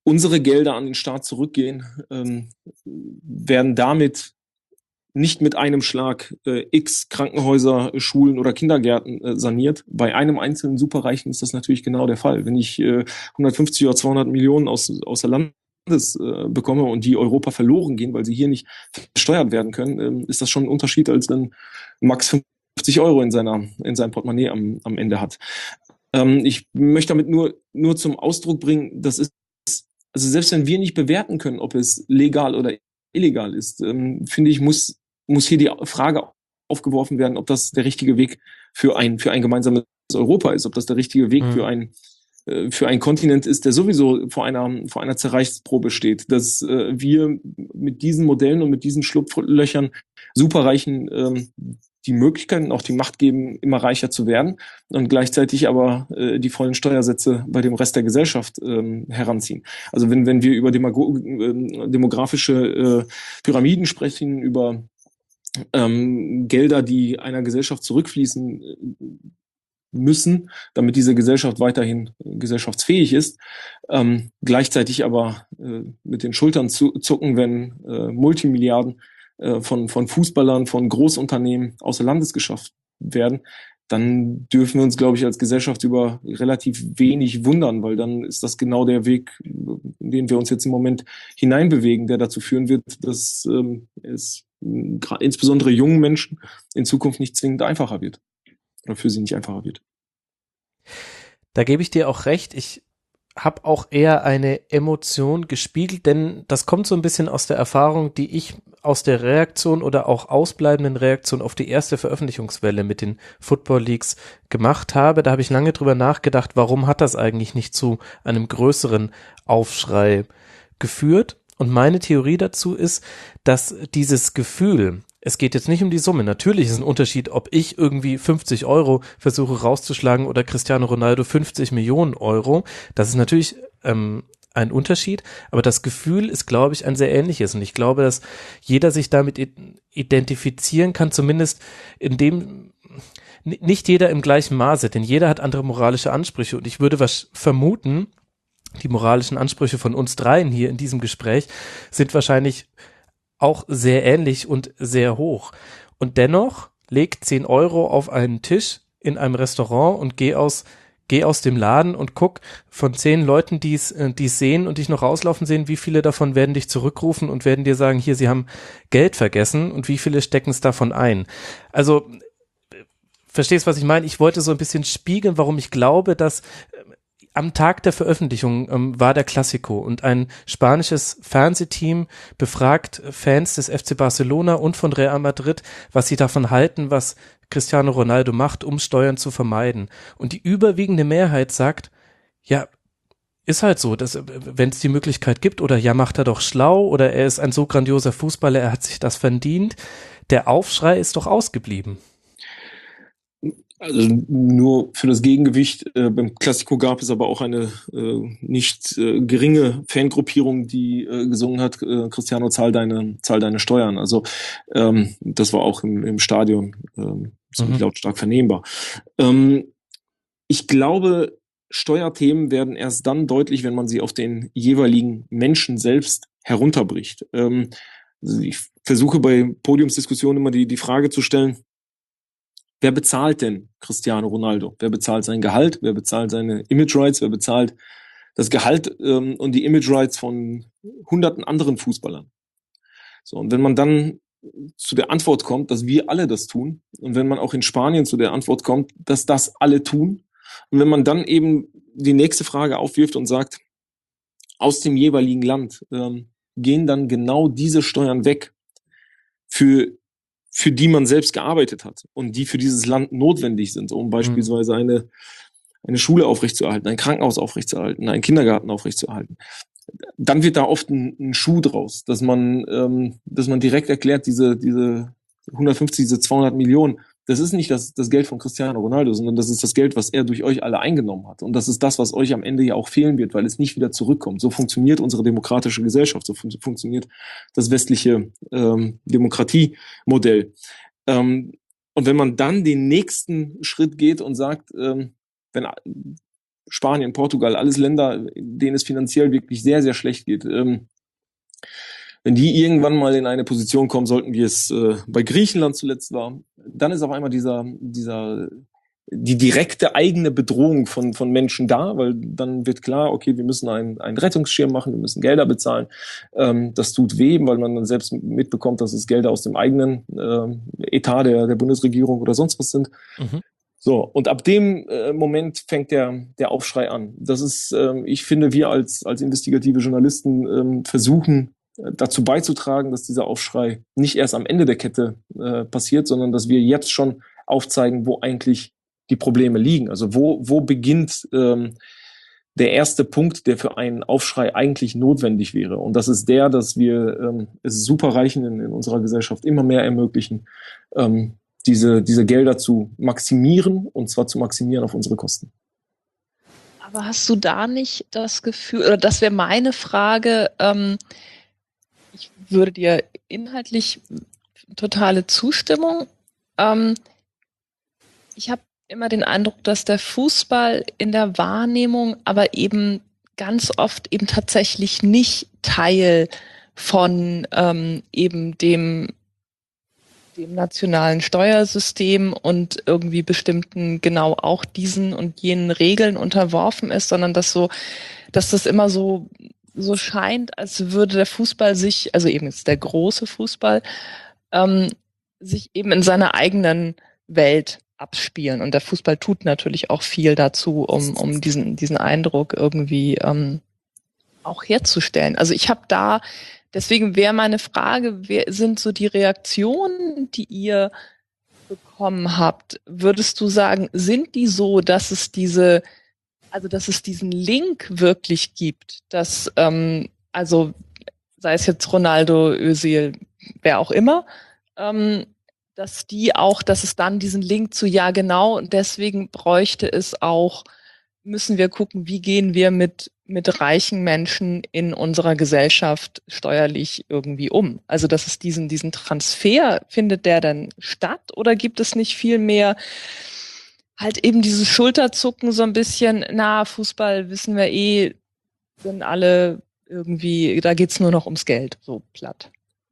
unsere Gelder an den Staat zurückgehen, ähm, werden damit nicht mit einem Schlag äh, x Krankenhäuser, Schulen oder Kindergärten äh, saniert. Bei einem einzelnen Superreichen ist das natürlich genau der Fall. Wenn ich äh, hundertfünfzig oder zweihundert Millionen aus, aus der Landes äh, bekomme und die Europa verloren gehen, weil sie hier nicht versteuert werden können, äh, ist das schon ein Unterschied, als wenn Max fünfzig Euro in seiner in seinem Portemonnaie am, am Ende hat. Ähm, ich möchte damit nur nur zum Ausdruck bringen, das ist, also selbst wenn wir nicht bewerten können, ob es legal oder illegal ist, ähm, finde ich, muss muss hier die Frage aufgeworfen werden, ob das der richtige Weg für ein für ein gemeinsames Europa ist, ob das der richtige Weg Mhm. für ein äh, für einen Kontinent ist, der sowieso vor einer vor einer Zerreißprobe steht, dass äh, wir mit diesen Modellen und mit diesen Schlupflöchern Superreichen ähm, die Möglichkeiten, auch die Macht geben, immer reicher zu werden und gleichzeitig aber äh, die vollen Steuersätze bei dem Rest der Gesellschaft ähm, heranziehen. Also wenn wenn wir über demago- äh, demografische äh, Pyramiden sprechen, über ähm, Gelder, die einer Gesellschaft zurückfließen äh, müssen, damit diese Gesellschaft weiterhin äh, gesellschaftsfähig ist, ähm, gleichzeitig aber äh, mit den Schultern zu, zucken, wenn äh, Multimilliarden äh, von, von Fußballern, von Großunternehmen außer Landes geschafft werden, dann dürfen wir uns, glaube ich, als Gesellschaft über relativ wenig wundern, weil dann ist das genau der Weg, in den wir uns jetzt im Moment hineinbewegen, der dazu führen wird, dass ähm, es äh, insbesondere jungen Menschen in Zukunft nicht zwingend einfacher wird oder für sie nicht einfacher wird. Da gebe ich dir auch recht. Ich habe auch eher eine Emotion gespiegelt, denn das kommt so ein bisschen aus der Erfahrung, die ich aus der Reaktion oder auch ausbleibenden Reaktion auf die erste Veröffentlichungswelle mit den Football Leagues gemacht habe. Da habe ich lange drüber nachgedacht, warum hat das eigentlich nicht zu einem größeren Aufschrei geführt? Und meine Theorie dazu ist, dass dieses Gefühl, es geht jetzt nicht um die Summe. Natürlich ist ein Unterschied, ob ich irgendwie fünfzig Euro versuche rauszuschlagen oder Cristiano Ronaldo fünfzig Millionen Euro. Das ist natürlich ähm, ein Unterschied, aber das Gefühl ist, glaube ich, ein sehr ähnliches. Und ich glaube, dass jeder sich damit identifizieren kann, zumindest in dem, nicht jeder im gleichen Maße, denn jeder hat andere moralische Ansprüche. Und ich würde was vermuten, die moralischen Ansprüche von uns dreien hier in diesem Gespräch sind wahrscheinlich auch sehr ähnlich und sehr hoch. Und dennoch leg zehn Euro auf einen Tisch in einem Restaurant und geh aus, geh aus dem Laden und guck von zehn Leuten, die es die es sehen und dich noch rauslaufen sehen, wie viele davon werden dich zurückrufen und werden dir sagen, hier, sie haben Geld vergessen, und wie viele stecken es davon ein. Also, verstehst, was ich meine? Ich wollte so ein bisschen spiegeln, warum ich glaube, dass am Tag der Veröffentlichung ähm, war der Clasico und ein spanisches Fernsehteam befragt Fans des F C Barcelona und von Real Madrid, was sie davon halten, was Cristiano Ronaldo macht, um Steuern zu vermeiden. Und die überwiegende Mehrheit sagt, ja, ist halt so, dass wenn es die Möglichkeit gibt, oder ja, macht er doch schlau, oder er ist ein so grandioser Fußballer, er hat sich das verdient. Der Aufschrei ist doch ausgeblieben. Also nur für das Gegengewicht, äh, beim Clasico gab es aber auch eine äh, nicht äh, geringe Fangruppierung, die äh, gesungen hat, äh, Cristiano, zahl deine, zahl deine Steuern. Also ähm, das war auch im, im Stadion ähm, ziemlich Mhm. lautstark vernehmbar. Ähm, ich glaube, Steuerthemen werden erst dann deutlich, wenn man sie auf den jeweiligen Menschen selbst herunterbricht. Ähm, also ich versuche bei Podiumsdiskussionen immer die, die Frage zu stellen, wer bezahlt denn Cristiano Ronaldo? Wer bezahlt sein Gehalt? Wer bezahlt seine Image Rights? Wer bezahlt das Gehalt ähm, und die Image Rights von hunderten anderen Fußballern? So, und wenn man dann zu der Antwort kommt, dass wir alle das tun, und wenn man auch in Spanien zu der Antwort kommt, dass das alle tun, und wenn man dann eben die nächste Frage aufwirft und sagt, aus dem jeweiligen Land ähm, gehen dann genau diese Steuern weg, für für die man selbst gearbeitet hat und die für dieses Land notwendig sind, um beispielsweise eine, eine Schule aufrechtzuerhalten, ein Krankenhaus aufrechtzuerhalten, einen Kindergarten aufrechtzuerhalten. Dann wird da oft ein, ein Schuh draus, dass man, ähm, dass man direkt erklärt, diese, diese hundertfünfzig, diese zweihundert Millionen, das ist nicht das, das Geld von Cristiano Ronaldo, sondern das ist das Geld, was er durch euch alle eingenommen hat. Und das ist das, was euch am Ende ja auch fehlen wird, weil es nicht wieder zurückkommt. So funktioniert unsere demokratische Gesellschaft, so fun- funktioniert das westliche ähm, Demokratiemodell. Ähm, und wenn man dann den nächsten Schritt geht und sagt, ähm, wenn Spanien, Portugal, alles Länder, denen es finanziell wirklich sehr, sehr schlecht geht. Ähm, wenn die irgendwann mal in eine Position kommen sollten, wie es äh, bei Griechenland zuletzt war, dann ist auf einmal dieser, dieser, die direkte eigene Bedrohung von, von Menschen da, weil dann wird klar, okay, wir müssen einen, einen Rettungsschirm machen, wir müssen Gelder bezahlen. Ähm, das tut weh, weil man dann selbst mitbekommt, dass es Gelder aus dem eigenen äh, Etat der, der Bundesregierung oder sonst was sind. Mhm. So, und ab dem äh, Moment fängt der, der Aufschrei an. Das ist, ähm, ich finde, wir als, als investigative Journalisten ähm, versuchen, dazu beizutragen, dass dieser Aufschrei nicht erst am Ende der Kette äh, passiert, sondern dass wir jetzt schon aufzeigen, wo eigentlich die Probleme liegen. Also wo, wo beginnt ähm, der erste Punkt, der für einen Aufschrei eigentlich notwendig wäre. Und das ist der, dass wir ähm, es Superreichen in, in unserer Gesellschaft immer mehr ermöglichen, ähm, diese, diese Gelder zu maximieren, und zwar zu maximieren auf unsere Kosten. Aber hast du da nicht das Gefühl, oder das wäre meine Frage, ähm, ich würde dir inhaltlich totale Zustimmung. Ähm, ich habe immer den Eindruck, dass der Fußball in der Wahrnehmung aber eben ganz oft eben tatsächlich nicht Teil von ähm, eben dem, dem nationalen Steuersystem und irgendwie bestimmten genau auch diesen und jenen Regeln unterworfen ist, sondern dass so, dass das immer so so scheint, als würde der Fußball sich, also eben jetzt der große Fußball, ähm, sich eben in seiner eigenen Welt abspielen. Und der Fußball tut natürlich auch viel dazu, um, um diesen, diesen Eindruck irgendwie ähm, auch herzustellen. Also ich habe da, deswegen wäre meine Frage, wer sind so die Reaktionen, die ihr bekommen habt? Würdest du sagen, sind die so, dass es diese Also, dass es diesen Link wirklich gibt, dass, ähm, also, sei es jetzt Ronaldo, Özil, wer auch immer, ähm, dass die auch, dass es dann diesen Link zu, ja, genau, und deswegen bräuchte es auch, müssen wir gucken, wie gehen wir mit, mit reichen Menschen in unserer Gesellschaft steuerlich irgendwie um? Also, dass es diesen, diesen Transfer, findet der dann statt, oder gibt es nicht viel mehr halt eben dieses Schulterzucken so ein bisschen, na, Fußball wissen wir eh, sind alle irgendwie, da geht's nur noch ums Geld, so platt.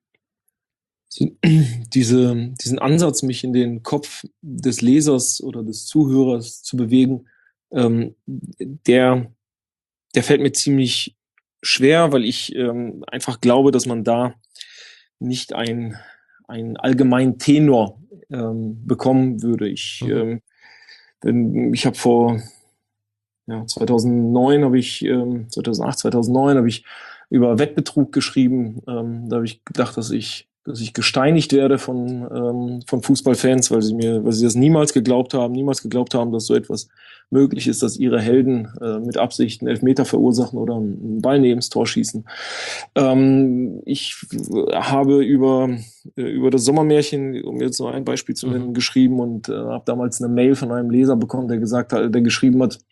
Diese, diesen Ansatz, mich in den Kopf des Lesers oder des Zuhörers zu bewegen, ähm, der, der fällt mir ziemlich schwer, weil ich ähm, einfach glaube, dass man da nicht ein, einen allgemeinen Tenor ähm, bekommen würde. Ich mhm. ähm, Ich habe vor ja, zweitausendneun habe ich ähm, zweitausendacht, zweitausendneun habe ich über Wettbetrug geschrieben. Ähm, da habe ich gedacht, dass ich dass ich gesteinigt werde von ähm, von Fußballfans, weil sie mir, weil sie das niemals geglaubt haben, niemals geglaubt haben, dass so etwas möglich ist, dass ihre Helden äh, mit Absicht einen Elfmeter verursachen oder einen Ball neben das Tor schießen. Ähm, ich habe über äh, über das Sommermärchen, um jetzt noch ein Beispiel zu nennen, mhm. geschrieben und äh, habe damals eine Mail von einem Leser bekommen, der gesagt hat, der geschrieben hat: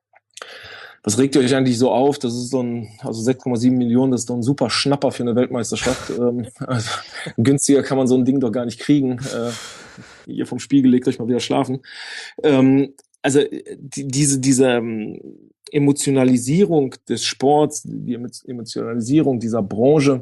Was regt ihr euch eigentlich so auf? Das ist so ein, also sechs Komma sieben Millionen, das ist doch ein super Schnapper für eine Weltmeisterschaft. ähm, also, günstiger kann man so ein Ding doch gar nicht kriegen. Äh, ihr vom Spiegel, legt euch mal wieder schlafen. Ähm, also die, diese, diese ähm, Emotionalisierung des Sports, die Emotionalisierung dieser Branche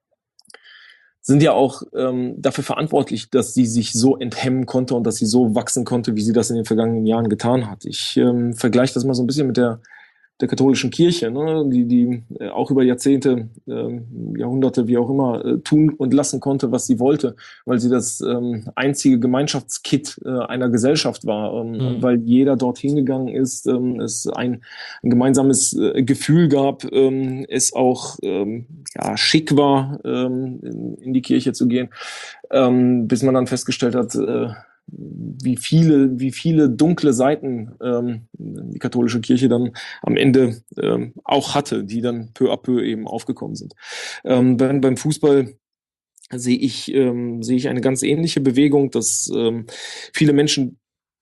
sind ja auch ähm, dafür verantwortlich, dass sie sich so enthemmen konnte und dass sie so wachsen konnte, wie sie das in den vergangenen Jahren getan hat. Ich ähm, vergleiche das mal so ein bisschen mit der der katholischen Kirche, ne, die die äh, auch über Jahrzehnte, äh, Jahrhunderte, wie auch immer, äh, tun und lassen konnte, was sie wollte, weil sie das ähm, einzige Gemeinschaftskit äh, einer Gesellschaft war, ähm, mhm. und weil jeder dort hingegangen ist, ähm, es ein, ein gemeinsames äh, Gefühl gab, ähm, es auch ähm, ja schick war, ähm, in, in die Kirche zu gehen, ähm, bis man dann festgestellt hat, äh, wie viele, wie viele dunkle Seiten ähm, die katholische Kirche dann am Ende ähm, auch hatte, die dann peu à peu eben aufgekommen sind. Ähm, beim, beim Fußball sehe ich ähm, sehe ich eine ganz ähnliche Bewegung, dass ähm, viele Menschen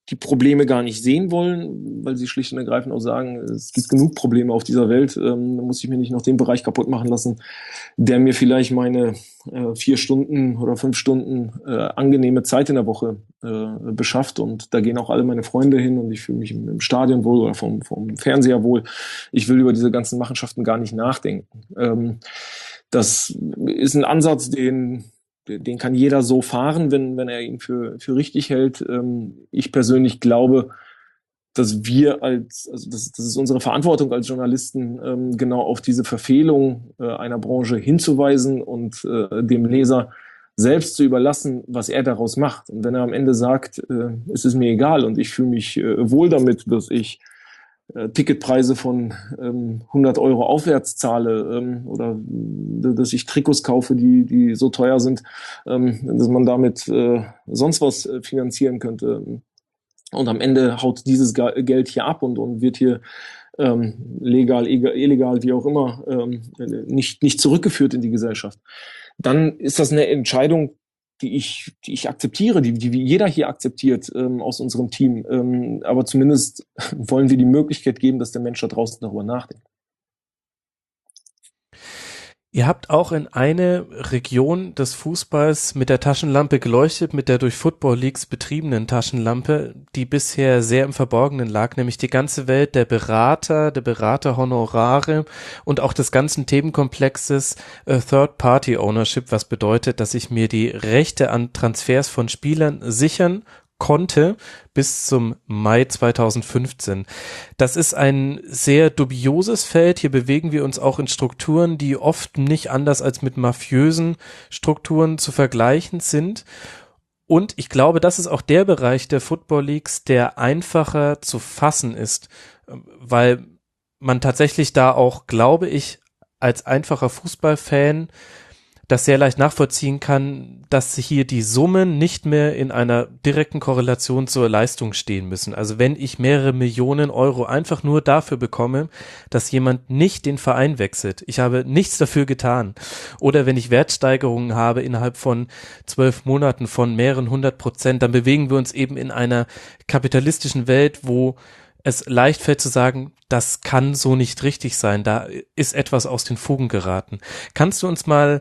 die Probleme gar nicht sehen wollen, weil sie schlicht und ergreifend auch sagen, es gibt genug Probleme auf dieser Welt, ähm, da muss ich mir nicht noch den Bereich kaputt machen lassen, der mir vielleicht meine äh, vier Stunden oder fünf Stunden äh, angenehme Zeit in der Woche äh, beschafft. Und da gehen auch alle meine Freunde hin und ich fühle mich im, im Stadion wohl oder vom, vom Fernseher wohl. Ich will über diese ganzen Machenschaften gar nicht nachdenken. Ähm, das ist ein Ansatz, den Den kann jeder so fahren, wenn, wenn er ihn für, für richtig hält. Ich persönlich glaube, dass wir als, also das, das ist unsere Verantwortung als Journalisten, genau auf diese Verfehlung einer Branche hinzuweisen und dem Leser selbst zu überlassen, was er daraus macht. Und wenn er am Ende sagt, es ist mir egal und ich fühle mich wohl damit, dass ich Ticketpreise von ähm, hundert Euro aufwärts zahle ähm, oder dass ich Trikots kaufe, die die so teuer sind, ähm, dass man damit äh, sonst was äh, finanzieren könnte. Und am Ende haut dieses Ga- Geld hier ab und, und wird hier ähm, legal, illegal, wie auch immer, ähm, nicht, nicht zurückgeführt in die Gesellschaft. Dann ist das eine Entscheidung, die ich, die ich akzeptiere, die, die jeder hier akzeptiert ähm, aus unserem Team. Ähm, aber zumindest wollen wir die Möglichkeit geben, dass der Mensch da draußen darüber nachdenkt. Ihr habt auch in eine Region des Fußballs mit der Taschenlampe geleuchtet, mit der durch Football Leagues betriebenen Taschenlampe, die bisher sehr im Verborgenen lag, nämlich die ganze Welt der Berater, der Beraterhonorare und auch des ganzen Themenkomplexes äh, Third-Party-Ownership, was bedeutet, dass ich mir die Rechte an Transfers von Spielern sichern konnte bis zum Mai zweitausendfünfzehn. Das ist ein sehr dubioses Feld. Hier bewegen wir uns auch in Strukturen, die oft nicht anders als mit mafiösen Strukturen zu vergleichen sind. Und ich glaube, das ist auch der Bereich der Football Leagues, der einfacher zu fassen ist, weil man tatsächlich da auch, glaube ich, als einfacher Fußballfan das sehr leicht nachvollziehen kann, dass hier die Summen nicht mehr in einer direkten Korrelation zur Leistung stehen müssen. Also wenn ich mehrere Millionen Euro einfach nur dafür bekomme, dass jemand nicht den Verein wechselt, ich habe nichts dafür getan, oder wenn ich Wertsteigerungen habe innerhalb von zwölf Monaten von mehreren hundert Prozent, dann bewegen wir uns eben in einer kapitalistischen Welt, wo es leicht fällt zu sagen, das kann so nicht richtig sein, da ist etwas aus den Fugen geraten. Kannst du uns mal,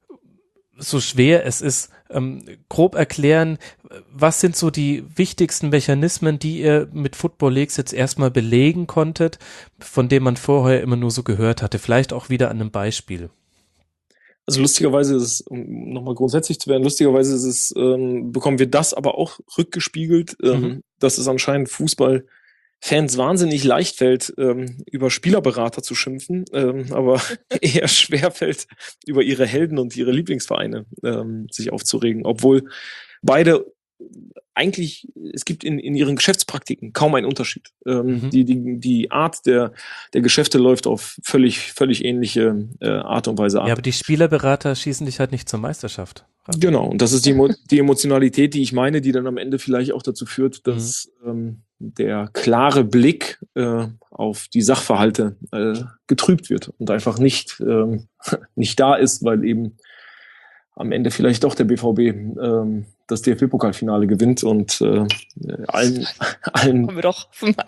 so schwer es ist, ähm, grob erklären, was sind so die wichtigsten Mechanismen, die ihr mit Football Leagues jetzt erstmal belegen konntet, von denen man vorher immer nur so gehört hatte? Vielleicht auch wieder an einem Beispiel. Also lustigerweise ist es, um nochmal grundsätzlich zu werden, lustigerweise ist es, ähm, bekommen wir das aber auch rückgespiegelt, ähm, mhm. dass es anscheinend Fußball Fans wahnsinnig leicht fällt, ähm, über Spielerberater zu schimpfen, ähm, aber eher schwer fällt, über ihre Helden und ihre Lieblingsvereine ähm, sich aufzuregen, obwohl beide eigentlich, es gibt in, in ihren Geschäftspraktiken kaum einen Unterschied. Ähm, mhm. die, die, die Art der, der Geschäfte läuft auf völlig, völlig ähnliche äh, Art und Weise ab. Ja, aber die Spielerberater schießen dich halt nicht zur Meisterschaft. Genau, und das ist die, die Emotionalität, die ich meine, die dann am Ende vielleicht auch dazu führt, dass mhm. ähm, der klare Blick äh, auf die Sachverhalte äh, getrübt wird und einfach nicht, ähm, nicht da ist, weil eben am Ende vielleicht doch der B V B ähm, das D F B-Pokalfinale gewinnt und äh, allen, allen Kommen wir doch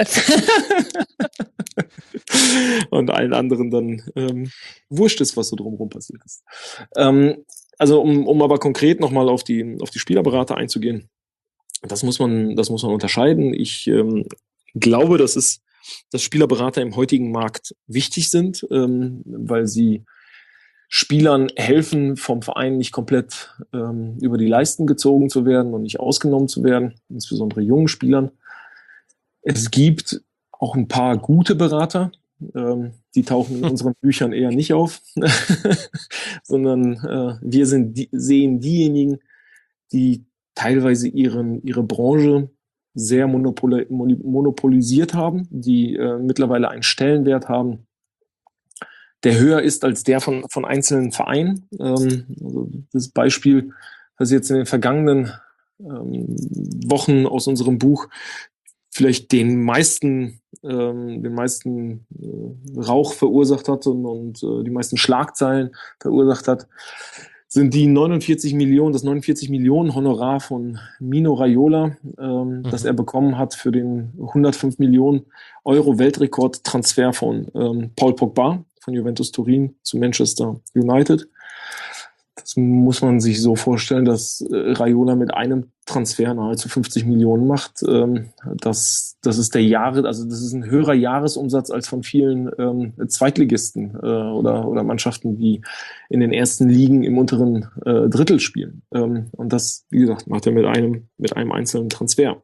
und allen anderen dann ähm, wurscht ist, was so drumherum passiert ist. Ähm, also um, um aber konkret nochmal auf die auf die Spielerberater einzugehen, das muss man das muss man unterscheiden. Ich ähm, glaube, dass es dass Spielerberater im heutigen Markt wichtig sind, ähm, weil sie Spielern helfen, vom Verein nicht komplett ähm, über die Leisten gezogen zu werden und nicht ausgenommen zu werden, insbesondere jungen Spielern. Es gibt auch ein paar gute Berater, ähm, die tauchen in unseren Büchern eher nicht auf, sondern äh, wir sind die, sehen diejenigen, die teilweise ihren, ihre Branche sehr monopol- monopolisiert haben, die äh, mittlerweile einen Stellenwert haben, der höher ist als der von, von einzelnen Vereinen. Ähm, also das Beispiel, das jetzt in den vergangenen ähm, Wochen aus unserem Buch vielleicht den meisten, ähm, den meisten äh, Rauch verursacht hat und, und äh, die meisten Schlagzeilen verursacht hat, sind die neunundvierzig Millionen, das neunundvierzig Millionen Honorar von Mino Raiola, ähm, mhm. das er bekommen hat für den hundertfünf Millionen Euro Weltrekordtransfer von ähm, Paul Pogba von Juventus Turin zu Manchester United. Das muss man sich so vorstellen, dass äh, Raiola mit einem Transfer nahezu fünfzig Millionen macht. Ähm, das, das ist der Jahre, also das ist ein höherer Jahresumsatz als von vielen ähm, Zweitligisten äh, oder, oder Mannschaften, die in den ersten Ligen im unteren äh, Drittel spielen. Ähm, und das, wie gesagt, macht er mit einem, mit einem einzelnen Transfer.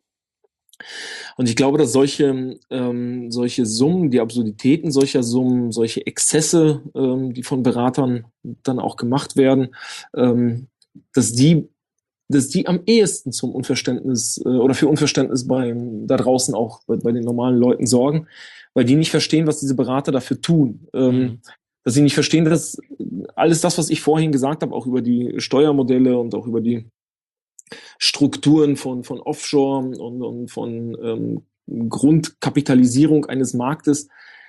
Und ich glaube, dass solche, ähm, solche Summen, die Absurditäten solcher Summen, solche Exzesse, ähm, die von Beratern dann auch gemacht werden, ähm, dass die, dass die am ehesten zum Unverständnis äh, oder für Unverständnis bei, da draußen auch bei, bei den normalen Leuten sorgen, weil die nicht verstehen, was diese Berater dafür tun. Ähm, mhm. Dass sie nicht verstehen, dass alles das, was ich vorhin gesagt habe, auch über die Steuermodelle und auch über die Strukturen von, von Offshore und, und von ähm, Grundkapitalisierung eines Marktes,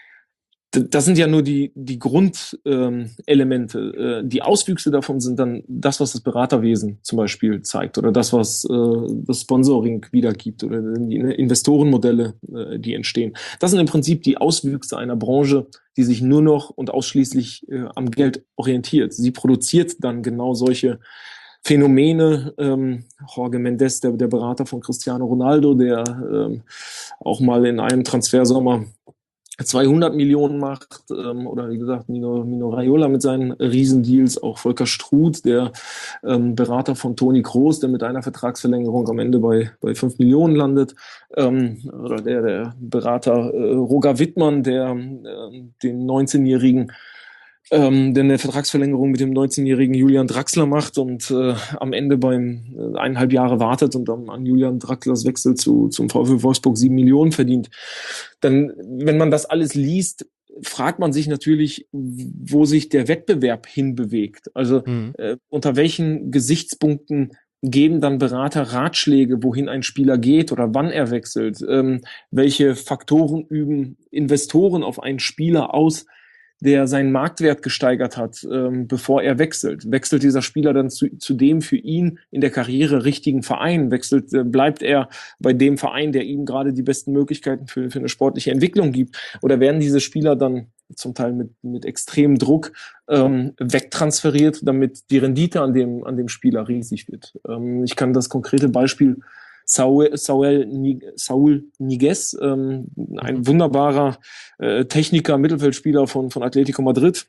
das sind ja nur die, die Grundelemente. Ähm, äh, die Auswüchse davon sind dann das, was das Beraterwesen zum Beispiel zeigt oder das, was äh, das Sponsoring wiedergibt oder die Investorenmodelle, äh, die entstehen. Das sind im Prinzip die Auswüchse einer Branche, die sich nur noch und ausschließlich äh, am Geld orientiert. Sie produziert dann genau solche Phänomene. ähm, Jorge Mendes, der, der Berater von Cristiano Ronaldo, der ähm, auch mal in einem Transfersommer zweihundert Millionen macht, ähm, oder wie gesagt Mino, Mino Raiola mit seinen Riesendeals, auch Volker Struth, der ähm, Berater von Toni Kroos, der mit einer Vertragsverlängerung am Ende bei bei fünf Millionen landet, ähm, oder der der Berater äh, Roger Wittmann, der äh, den neunzehnjährigen Ähm, der eine Vertragsverlängerung mit dem neunzehnjährigen Julian Draxler macht und äh, am Ende beim äh, eineinhalb Jahre wartet und dann an Julian Draxlers Wechsel zu zum VfL Wolfsburg sieben Millionen verdient. Dann, wenn man das alles liest, fragt man sich natürlich, wo sich der Wettbewerb hinbewegt. Also mhm. äh, unter welchen Gesichtspunkten geben dann Berater Ratschläge, wohin ein Spieler geht oder wann er wechselt? Ähm, welche Faktoren üben Investoren auf einen Spieler aus, der seinen Marktwert gesteigert hat, ähm, bevor er wechselt? Wechselt dieser Spieler dann zu, zu dem für ihn in der Karriere richtigen Verein? Wechselt, äh, bleibt er bei dem Verein, der ihm gerade die besten Möglichkeiten für, für eine sportliche Entwicklung gibt? Oder werden diese Spieler dann zum Teil mit, mit extremem Druck ähm, wegtransferiert, damit die Rendite an dem, an dem Spieler riesig wird? Ähm, ich kann das konkrete Beispiel Saul, Saul, Saul Niguez, ähm, ein wunderbarer äh, Techniker, Mittelfeldspieler von, von Atletico Madrid,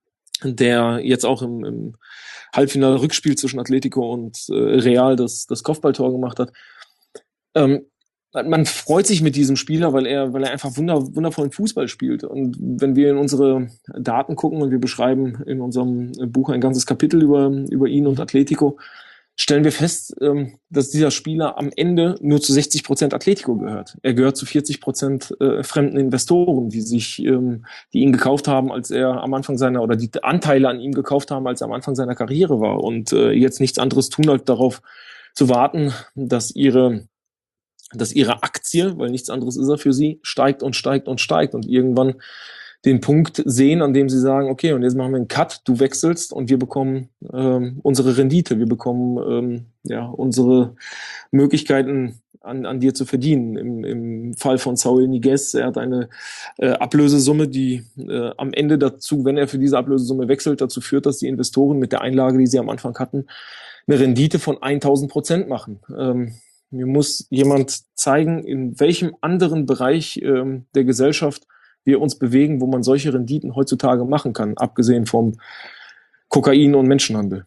der jetzt auch im, im Halbfinale-Rückspiel zwischen Atletico und äh, Real das, das Kopfballtor gemacht hat. Ähm, man freut sich mit diesem Spieler, weil er, weil er einfach wunder, wundervollen Fußball spielt. Und wenn wir in unsere Daten gucken und wir beschreiben in unserem Buch ein ganzes Kapitel über, über ihn und Atletico, stellen wir fest, dass dieser Spieler am Ende nur zu sechzig Prozent Atletico gehört. Er gehört zu vierzig Prozent fremden Investoren, die sich, die ihn gekauft haben, als er am Anfang seiner, oder die Anteile an ihm gekauft haben, als er am Anfang seiner Karriere war und jetzt nichts anderes tun, als darauf zu warten, dass ihre, dass ihre Aktie, weil nichts anderes ist er für sie, steigt und steigt und steigt und irgendwann den Punkt sehen, an dem sie sagen, okay, und jetzt machen wir einen Cut, du wechselst und wir bekommen ähm, unsere Rendite, wir bekommen ähm, ja unsere Möglichkeiten an, an dir zu verdienen. Im, im Fall von Saul Niguez, er hat eine äh, Ablösesumme, die äh, am Ende dazu, wenn er für diese Ablösesumme wechselt, dazu führt, dass die Investoren mit der Einlage, die sie am Anfang hatten, eine Rendite von tausend Prozent machen. Ähm, mir muss jemand zeigen, in welchem anderen Bereich ähm, der Gesellschaft wir uns bewegen, wo man solche Renditen heutzutage machen kann, abgesehen vom Kokain- und Menschenhandel.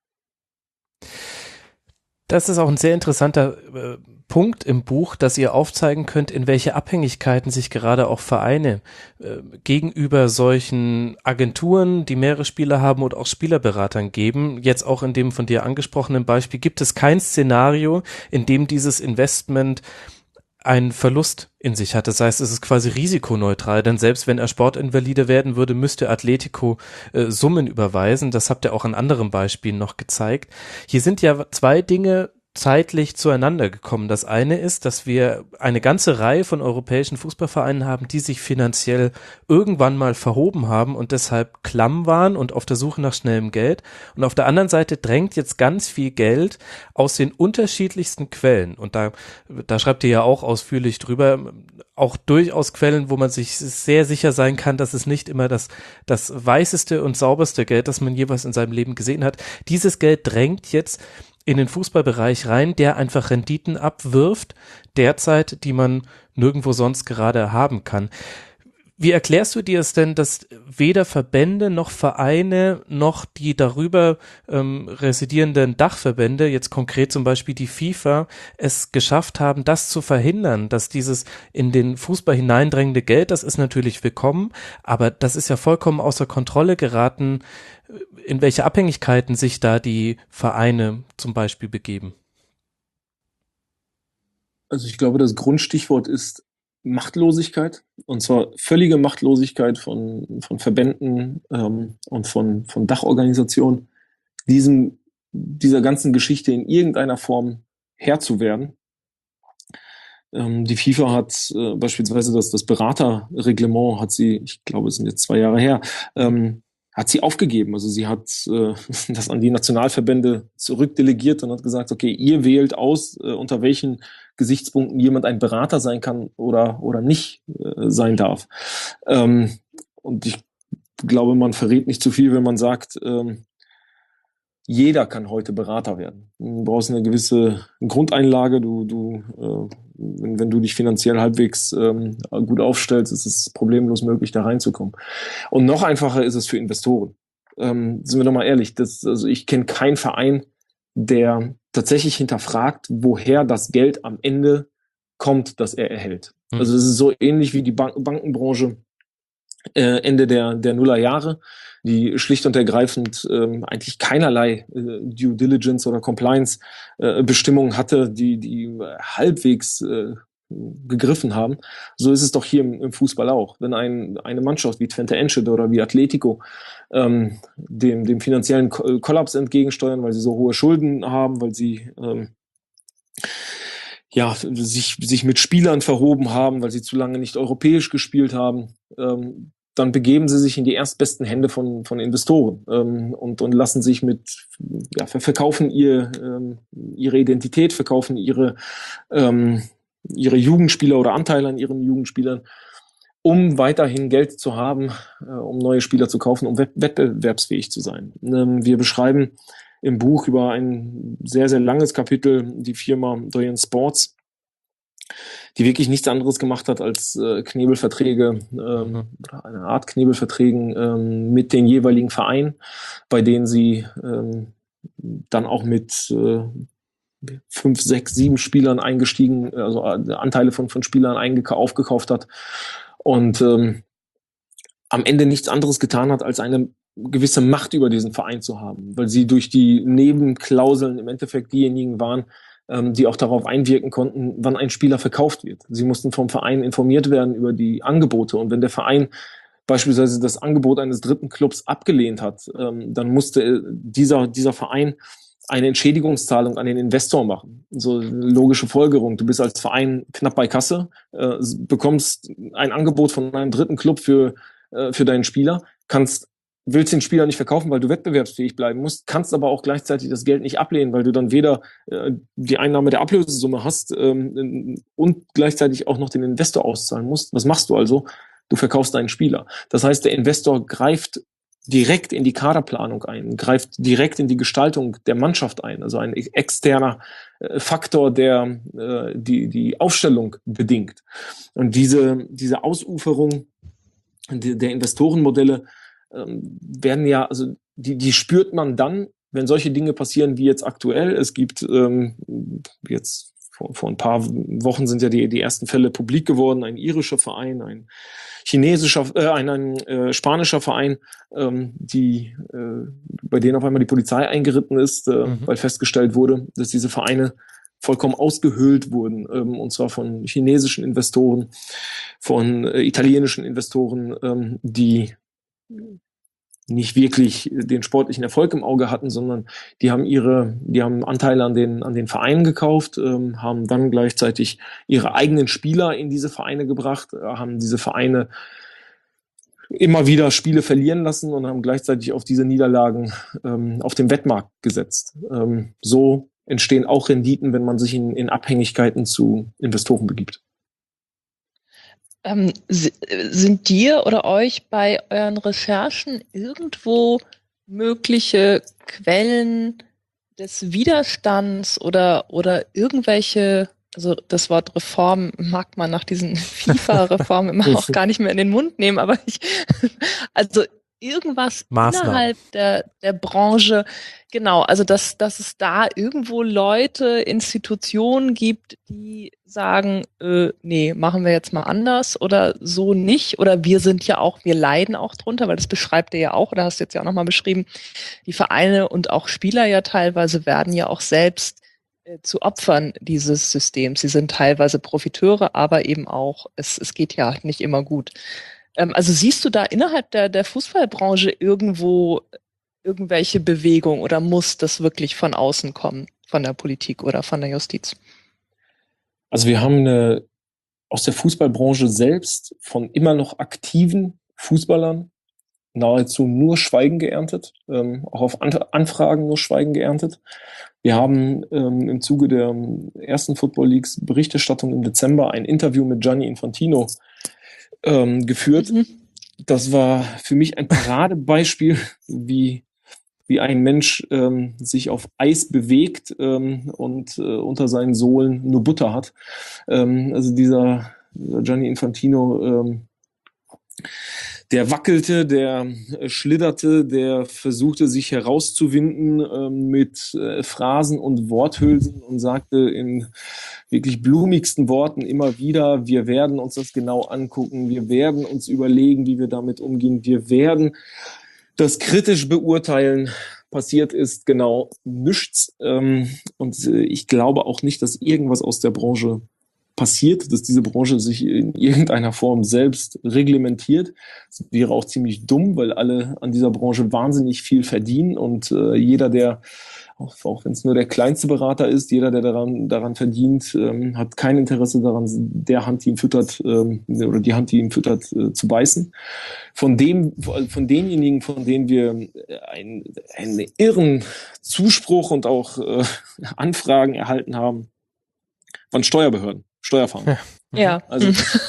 Das ist auch ein sehr interessanter äh, Punkt im Buch, dass ihr aufzeigen könnt, in welche Abhängigkeiten sich gerade auch Vereine äh, gegenüber solchen Agenturen, die mehrere Spieler haben oder auch Spielerberatern geben. Jetzt auch in dem von dir angesprochenen Beispiel gibt es kein Szenario, in dem dieses Investment einen Verlust in sich hat. Das heißt, es ist quasi risikoneutral, denn selbst wenn er Sportinvalide werden würde, müsste Atletico äh, Summen überweisen. Das habt ihr auch an anderen Beispielen noch gezeigt. Hier sind ja zwei Dinge zeitlich zueinander gekommen. Das eine ist, dass wir eine ganze Reihe von europäischen Fußballvereinen haben, die sich finanziell irgendwann mal verhoben haben und deshalb klamm waren und auf der Suche nach schnellem Geld. Und auf der anderen Seite drängt jetzt ganz viel Geld aus den unterschiedlichsten Quellen. Und da, da schreibt ihr ja auch ausführlich drüber, auch durchaus Quellen, wo man sich sehr sicher sein kann, dass es nicht immer das, das weißeste und sauberste Geld, das man jeweils in seinem Leben gesehen hat. Dieses Geld drängt jetzt in den Fußballbereich rein, der einfach Renditen abwirft, derzeit, die man nirgendwo sonst gerade haben kann. Wie erklärst du dir es denn, dass weder Verbände noch Vereine noch die darüber ähm, residierenden Dachverbände, jetzt konkret zum Beispiel die FIFA, es geschafft haben, das zu verhindern, dass dieses in den Fußball hineindrängende Geld, das ist natürlich willkommen, aber das ist ja vollkommen außer Kontrolle geraten, in welche Abhängigkeiten sich da die Vereine zum Beispiel begeben? Also ich glaube, das Grundstichwort ist Machtlosigkeit, und zwar völlige Machtlosigkeit von, von Verbänden ähm, und von, von Dachorganisationen, diesem, dieser ganzen Geschichte in irgendeiner Form Herr zu werden. Ähm, die FIFA hat äh, beispielsweise das, das Beraterreglement, hat sie, ich glaube, es sind jetzt zwei Jahre her, ähm, hat sie aufgegeben. Also sie hat äh, das an die Nationalverbände zurückdelegiert und hat gesagt, okay, ihr wählt aus, äh, unter welchen Gesichtspunkten jemand ein Berater sein kann oder oder nicht äh, sein darf. Ähm, und ich glaube, man verrät nicht zu viel, wenn man sagt, ähm, jeder kann heute Berater werden. Du brauchst eine gewisse Grundeinlage. Du, du, äh, wenn, wenn du dich finanziell halbwegs ähm, gut aufstellst, ist es problemlos möglich, da reinzukommen. Und noch einfacher ist es für Investoren. Ähm, sind wir doch mal ehrlich, das, also ich kenne keinen Verein, der tatsächlich hinterfragt, woher das Geld am Ende kommt, das er erhält. Mhm. Also es ist so ähnlich wie die Bank- Bankenbranche äh, Ende der, der Nullerjahre, die schlicht und ergreifend ähm, eigentlich keinerlei äh, Due Diligence oder Compliance äh, Bestimmungen hatte, die, die halbwegs äh, gegriffen haben. So ist es doch hier im, im Fußball auch. Wenn ein, eine Mannschaft wie Twente Enschede oder wie Atletico ähm, dem, dem finanziellen Kollaps entgegensteuern, weil sie so hohe Schulden haben, weil sie ähm, ja, sich, sich mit Spielern verhoben haben, weil sie zu lange nicht europäisch gespielt haben, ähm, dann begeben sie sich in die erstbesten Hände von, von Investoren ähm, und, und lassen sich mit, ja, verkaufen ihr, ähm, ihre Identität, verkaufen ihre, ähm, ihre Jugendspieler oder Anteile an ihren Jugendspielern, um weiterhin Geld zu haben, äh, um neue Spieler zu kaufen, um wettbewerbsfähig zu sein. Ähm, wir beschreiben im Buch über ein sehr, sehr langes Kapitel die Firma Doyen Sports, die wirklich nichts anderes gemacht hat als äh, Knebelverträge, ähm, oder eine Art Knebelverträgen ähm, mit den jeweiligen Vereinen, bei denen sie ähm, dann auch mit äh, fünf, sechs, sieben Spielern eingestiegen, also Anteile von, von Spielern eingekauft, aufgekauft hat und ähm, am Ende nichts anderes getan hat, als eine gewisse Macht über diesen Verein zu haben, weil sie durch die Nebenklauseln im Endeffekt diejenigen waren, ähm, die auch darauf einwirken konnten, wann ein Spieler verkauft wird. Sie mussten vom Verein informiert werden über die Angebote, und wenn der Verein beispielsweise das Angebot eines dritten Clubs abgelehnt hat, ähm, dann musste dieser, dieser Verein eine Entschädigungszahlung an den Investor machen. So eine logische Folgerung. Du bist als Verein knapp bei Kasse, äh, bekommst ein Angebot von einem dritten Club für, äh, für deinen Spieler, kannst, willst den Spieler nicht verkaufen, weil du wettbewerbsfähig bleiben musst, kannst aber auch gleichzeitig das Geld nicht ablehnen, weil du dann weder äh, die Einnahme der Ablösesumme hast ähm, und gleichzeitig auch noch den Investor auszahlen musst. Was machst du also? Du verkaufst deinen Spieler. Das heißt, der Investor greift direkt in die Kaderplanung ein, greift direkt in die Gestaltung der Mannschaft ein, also ein externer äh, Faktor, der äh, die die Aufstellung bedingt. Und diese diese Ausuferung die, der Investorenmodelle ähm, werden ja, also die die spürt man dann, wenn solche Dinge passieren wie jetzt aktuell. Es gibt ähm, jetzt vor, vor ein paar Wochen sind ja die die ersten Fälle publik geworden, ein irischer Verein, ein chinesischer, äh, ein, ein äh, spanischer Verein, ähm, die, äh, bei denen auf einmal die Polizei eingeritten ist, äh, mhm. weil festgestellt wurde, dass diese Vereine vollkommen ausgehöhlt wurden, ähm, und zwar von chinesischen Investoren, von äh, italienischen Investoren, ähm, die nicht wirklich den sportlichen Erfolg im Auge hatten, sondern die haben ihre, die haben Anteile an den, an den Vereinen gekauft, ähm, haben dann gleichzeitig ihre eigenen Spieler in diese Vereine gebracht, äh, haben diese Vereine immer wieder Spiele verlieren lassen und haben gleichzeitig auf diese Niederlagen ähm, auf dem Wettmarkt gesetzt. Ähm, so entstehen auch Renditen, wenn man sich in, in Abhängigkeiten zu Investoren begibt. Ähm, sind dir oder euch bei euren Recherchen irgendwo mögliche Quellen des Widerstands oder, oder irgendwelche, also das Wort Reform mag man nach diesen FIFA-Reformen immer auch gar nicht mehr in den Mund nehmen, aber ich, also irgendwas Maßnahmen innerhalb der, der Branche, genau, also dass, dass es da irgendwo Leute, Institutionen gibt, die sagen, äh, nee, machen wir jetzt mal anders oder so nicht, oder wir sind ja auch, wir leiden auch drunter, weil das beschreibt ihr ja auch, oder hast du jetzt ja auch nochmal beschrieben, die Vereine und auch Spieler ja teilweise werden ja auch selbst äh, zu Opfern dieses Systems. Sie sind teilweise Profiteure, aber eben auch, es, es geht ja nicht immer gut. Also siehst du da innerhalb der, der Fußballbranche irgendwo irgendwelche Bewegung oder muss das wirklich von außen kommen, von der Politik oder von der Justiz? Also wir haben eine, aus der Fußballbranche selbst von immer noch aktiven Fußballern nahezu nur Schweigen geerntet, ähm, auch auf An- Anfragen nur Schweigen geerntet. Wir haben ähm, im Zuge der ersten Football Leagues Berichterstattung im Dezember ein Interview mit Gianni Infantino Ähm, geführt. Mhm. Das war für mich ein Paradebeispiel, wie, wie ein Mensch ähm, sich auf Eis bewegt ähm, und äh, unter seinen Sohlen nur Butter hat. Ähm, also dieser, dieser Gianni Infantino, ähm, der wackelte, der äh, schlitterte, der versuchte sich herauszuwinden äh, mit äh, Phrasen und Worthülsen und sagte in wirklich blumigsten Worten immer wieder, wir werden uns das genau angucken, wir werden uns überlegen, wie wir damit umgehen, wir werden das kritisch beurteilen. Passiert ist genau nichts. Ähm, und äh, ich glaube auch nicht, dass irgendwas aus der Branche passiert, dass diese Branche sich in irgendeiner Form selbst reglementiert. Das wäre auch ziemlich dumm, weil alle an dieser Branche wahnsinnig viel verdienen und äh, jeder, der, auch, auch wenn es nur der kleinste Berater ist, jeder, der daran, daran verdient, ähm, hat kein Interesse daran, der Hand, die ihn füttert, ähm, oder die Hand, die ihn füttert, äh, zu beißen. Von dem, von denjenigen, von denen wir einen, einen irren Zuspruch und auch äh, Anfragen erhalten haben, von Steuerbehörden. Steuerfahnder. Ja. Also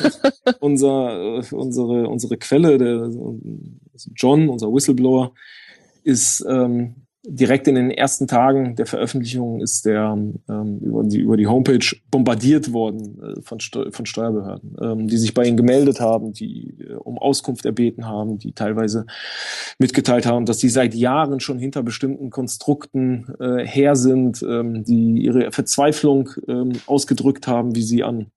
unser, unsere, unsere Quelle, der John, unser Whistleblower, ist ähm, direkt in den ersten Tagen der Veröffentlichung ist der ähm, über die über die Homepage bombardiert worden äh, von Steu- von Steuerbehörden, ähm, die sich bei ihnen gemeldet haben, die äh, um Auskunft erbeten haben, die teilweise mitgeteilt haben, dass sie seit Jahren schon hinter bestimmten Konstrukten äh, her sind, ähm, die ihre Verzweiflung ähm, ausgedrückt haben, wie sie an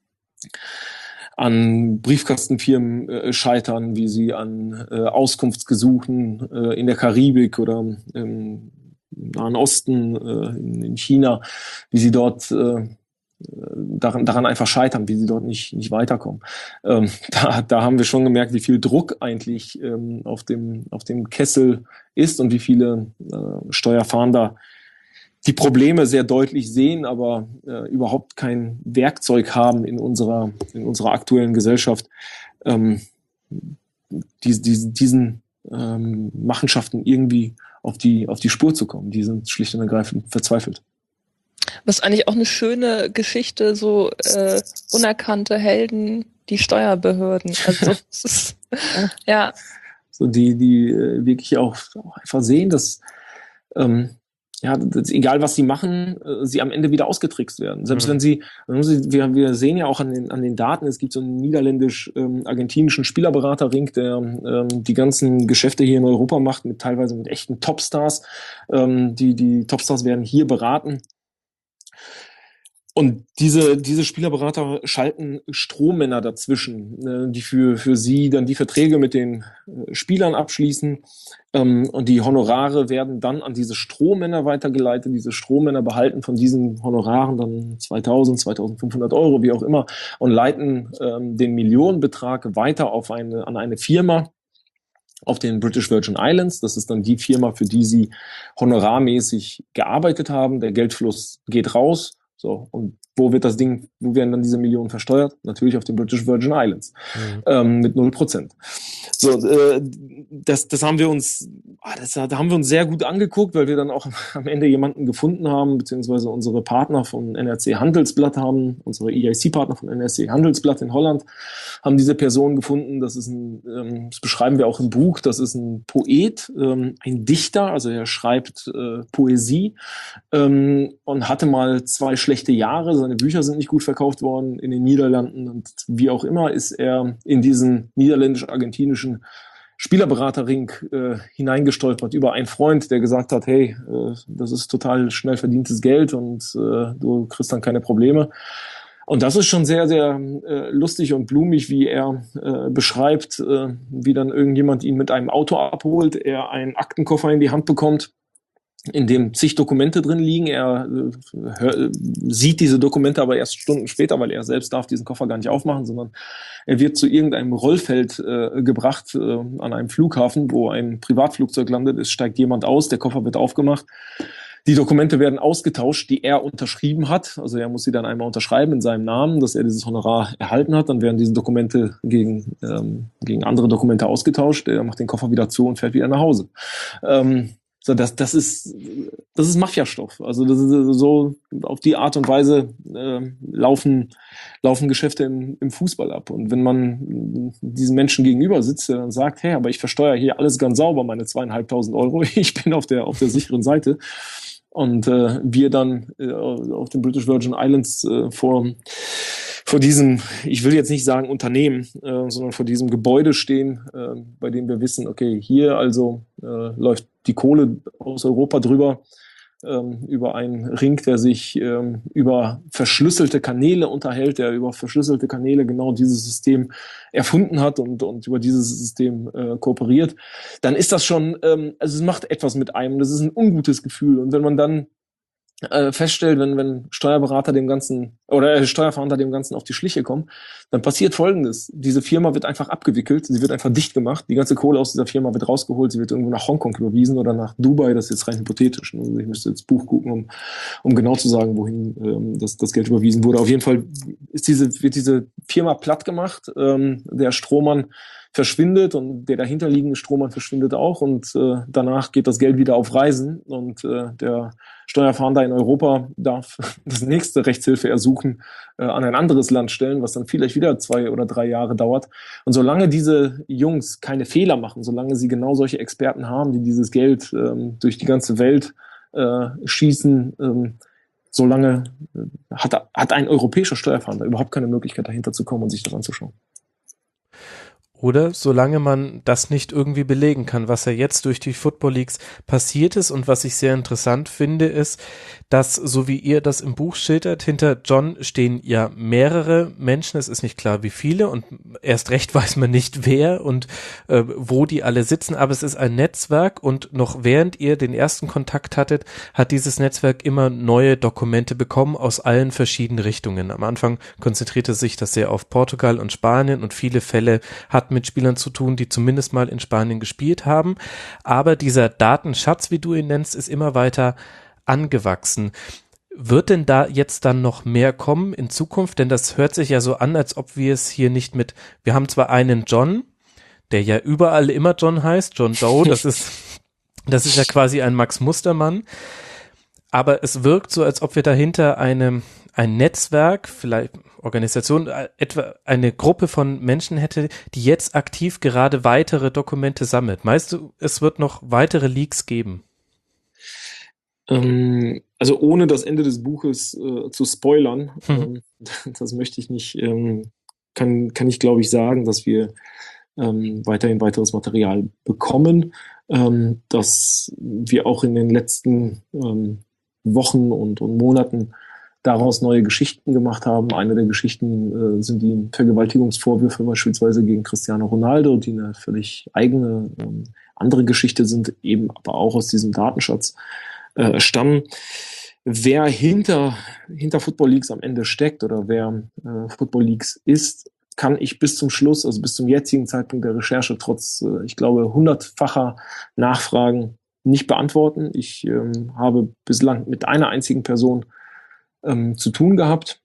an Briefkastenfirmen äh, scheitern, wie sie an äh, Auskunftsgesuchen äh, in der Karibik oder im Nahen Osten, äh, in, in China, wie sie dort äh, daran, daran einfach scheitern, wie sie dort nicht, nicht weiterkommen. Ähm, da, da haben wir schon gemerkt, wie viel Druck eigentlich ähm, auf dem, auf dem Kessel ist und wie viele äh, Steuerfahnder die Probleme sehr deutlich sehen, aber äh, überhaupt kein Werkzeug haben in unserer, in unserer aktuellen Gesellschaft, ähm, die, die, diesen ähm, Machenschaften irgendwie auf die, auf die Spur zu kommen. Die sind schlicht und ergreifend verzweifelt. Was eigentlich auch eine schöne Geschichte, so äh, unerkannte Helden, die Steuerbehörden. Also es ist, ja. So die, die äh, wirklich auch, auch einfach sehen, dass ähm, ja, das, egal was sie machen, äh, sie am Ende wieder ausgetrickst werden. Selbst mhm. wenn sie, wir, wir sehen ja auch an den, an den Daten, es gibt so einen niederländisch-argentinischen ähm, Spielerberaterring, der ähm, die ganzen Geschäfte hier in Europa macht, mit teilweise mit echten Topstars. Ähm, die, die Topstars werden hier beraten. Und diese, diese Spielerberater schalten Strohmänner dazwischen, äh, die für, für sie dann die Verträge mit den äh, Spielern abschließen. Ähm, und die Honorare werden dann an diese Strohmänner weitergeleitet. Diese Strohmänner behalten von diesen Honoraren dann zweitausend, zweitausendfünfhundert Euro, wie auch immer, und leiten ähm, den Millionenbetrag weiter auf eine, an eine Firma, auf den British Virgin Islands. Das ist dann die Firma, für die sie honorarmäßig gearbeitet haben. Der Geldfluss geht raus. So, und wo wird das Ding, wo werden dann diese Millionen versteuert? Natürlich auf den British Virgin Islands. Mhm. Ähm, mit null Prozent. So, äh, das, das haben wir uns, ah, das, da haben wir uns sehr gut angeguckt, weil wir dann auch am Ende jemanden gefunden haben, beziehungsweise unsere Partner von N R C Handelsblatt haben, unsere E I C-Partner von N R C Handelsblatt in Holland, haben diese Person gefunden. Das ist ein, ähm, das beschreiben wir auch im Buch, das ist ein Poet, ähm, ein Dichter, also er schreibt äh, Poesie ähm, und hatte mal zwei schlechte Jahre. Seine Bücher sind nicht gut verkauft worden in den Niederlanden und wie auch immer ist er in diesen niederländisch-argentinischen Spielerberaterring äh, hineingestolpert über einen Freund, der gesagt hat, hey, äh, das ist total schnell verdientes Geld und äh, du kriegst dann keine Probleme. Und das ist schon sehr, sehr äh, lustig und blumig, wie er äh, beschreibt, äh, wie dann irgendjemand ihn mit einem Auto abholt, er einen Aktenkoffer in die Hand bekommt, in dem zig Dokumente drin liegen. Er äh, hör, sieht diese Dokumente aber erst Stunden später, weil er selbst darf diesen Koffer gar nicht aufmachen, sondern er wird zu irgendeinem Rollfeld äh, gebracht äh, an einem Flughafen, wo ein Privatflugzeug landet. Es steigt jemand aus, der Koffer wird aufgemacht. Die Dokumente werden ausgetauscht, die er unterschrieben hat. Also er muss sie dann einmal unterschreiben in seinem Namen, dass er dieses Honorar erhalten hat. Dann werden diese Dokumente gegen, ähm, gegen andere Dokumente ausgetauscht. Er macht den Koffer wieder zu und fährt wieder nach Hause. Ähm, So, das, das ist, das ist Mafiastoff. Also, das ist so, auf die Art und Weise äh, laufen, laufen Geschäfte im, im Fußball ab. Und wenn man diesen Menschen gegenüber sitzt, der dann sagt, hey, aber ich versteuere hier alles ganz sauber, meine zweieinhalbtausend Euro, ich bin auf der, auf der sicheren Seite. Und äh, wir dann äh, auf den British Virgin Islands äh, vor, vor diesem, ich will jetzt nicht sagen Unternehmen, äh, sondern vor diesem Gebäude stehen, äh, bei dem wir wissen, okay, hier also äh, läuft die Kohle aus Europa drüber, ähm, über einen Ring, der sich ähm, über verschlüsselte Kanäle unterhält, der über verschlüsselte Kanäle genau dieses System erfunden hat und, und über dieses System äh, kooperiert, dann ist das schon, ähm, also es macht etwas mit einem, das ist ein ungutes Gefühl. Und wenn man dann äh, feststellt, wenn, wenn Steuerberater dem Ganzen oder äh, Steuerfahnder dem Ganzen auf die Schliche kommen, dann passiert Folgendes. Diese Firma wird einfach abgewickelt, sie wird einfach dicht gemacht, die ganze Kohle aus dieser Firma wird rausgeholt, sie wird irgendwo nach Hongkong überwiesen oder nach Dubai, das ist jetzt rein hypothetisch. Also ich müsste jetzt Buch gucken, um, um genau zu sagen, wohin ähm, das, das Geld überwiesen wurde. Auf jeden Fall ist diese, wird diese Firma platt gemacht, ähm, der Strohmann verschwindet und der dahinterliegende Strohmann verschwindet auch und äh, danach geht das Geld wieder auf Reisen und äh, der Steuerfahnder in Europa darf das nächste Rechtshilfe ersuchen äh, an ein anderes Land stellen, was dann vielleicht wieder zwei oder drei Jahre dauert. Und solange diese Jungs keine Fehler machen, solange sie genau solche Experten haben, die dieses Geld ähm, durch die ganze Welt äh, schießen, ähm, solange äh, hat, hat ein europäischer Steuerfahnder überhaupt keine Möglichkeit, dahinter zu kommen und sich das anzuschauen. Oder solange man das nicht irgendwie belegen kann, was ja jetzt durch die Football Leagues passiert ist und was ich sehr interessant finde, ist, dass, so wie ihr das im Buch schildert, hinter John stehen ja mehrere Menschen, es ist nicht klar wie viele und erst recht weiß man nicht wer und äh, wo die alle sitzen, aber es ist ein Netzwerk und noch während ihr den ersten Kontakt hattet, hat dieses Netzwerk immer neue Dokumente bekommen aus allen verschiedenen Richtungen. Am Anfang konzentrierte sich das sehr auf Portugal und Spanien und viele Fälle hatten mit Spielern zu tun, die zumindest mal in Spanien gespielt haben, aber dieser Datenschatz, wie du ihn nennst, ist immer weiter angewachsen. Wird denn da jetzt dann noch mehr kommen in Zukunft? Denn das hört sich ja so an, als ob wir es hier nicht mit, wir haben zwar einen John, der ja überall immer John heißt, John Doe, das ist, das ist ja quasi ein Max Mustermann, aber es wirkt so, als ob wir dahinter eine, ein Netzwerk, vielleicht Organisation, etwa eine Gruppe von Menschen hätte, die jetzt aktiv gerade weitere Dokumente sammelt. Meinst du, es wird noch weitere Leaks geben? Ähm, also ohne das Ende des Buches äh, zu spoilern, ähm, das möchte ich nicht, ähm, kann, kann ich glaube ich sagen, dass wir ähm, weiterhin weiteres Material bekommen, ähm, dass wir auch in den letzten ähm, Wochen und, und Monaten daraus neue Geschichten gemacht haben. Eine der Geschichten äh, sind die Vergewaltigungsvorwürfe beispielsweise gegen Cristiano Ronaldo, die eine völlig eigene, ähm, andere Geschichte sind, eben aber auch aus diesem Datenschatz äh, stammen. Wer hinter, hinter Football Leagues am Ende steckt oder wer äh, Football Leagues ist, kann ich bis zum Schluss, also bis zum jetzigen Zeitpunkt der Recherche, trotz, äh, ich glaube, hundertfacher Nachfragen nicht beantworten. Ich ähm, habe bislang mit einer einzigen Person ähm, zu tun gehabt,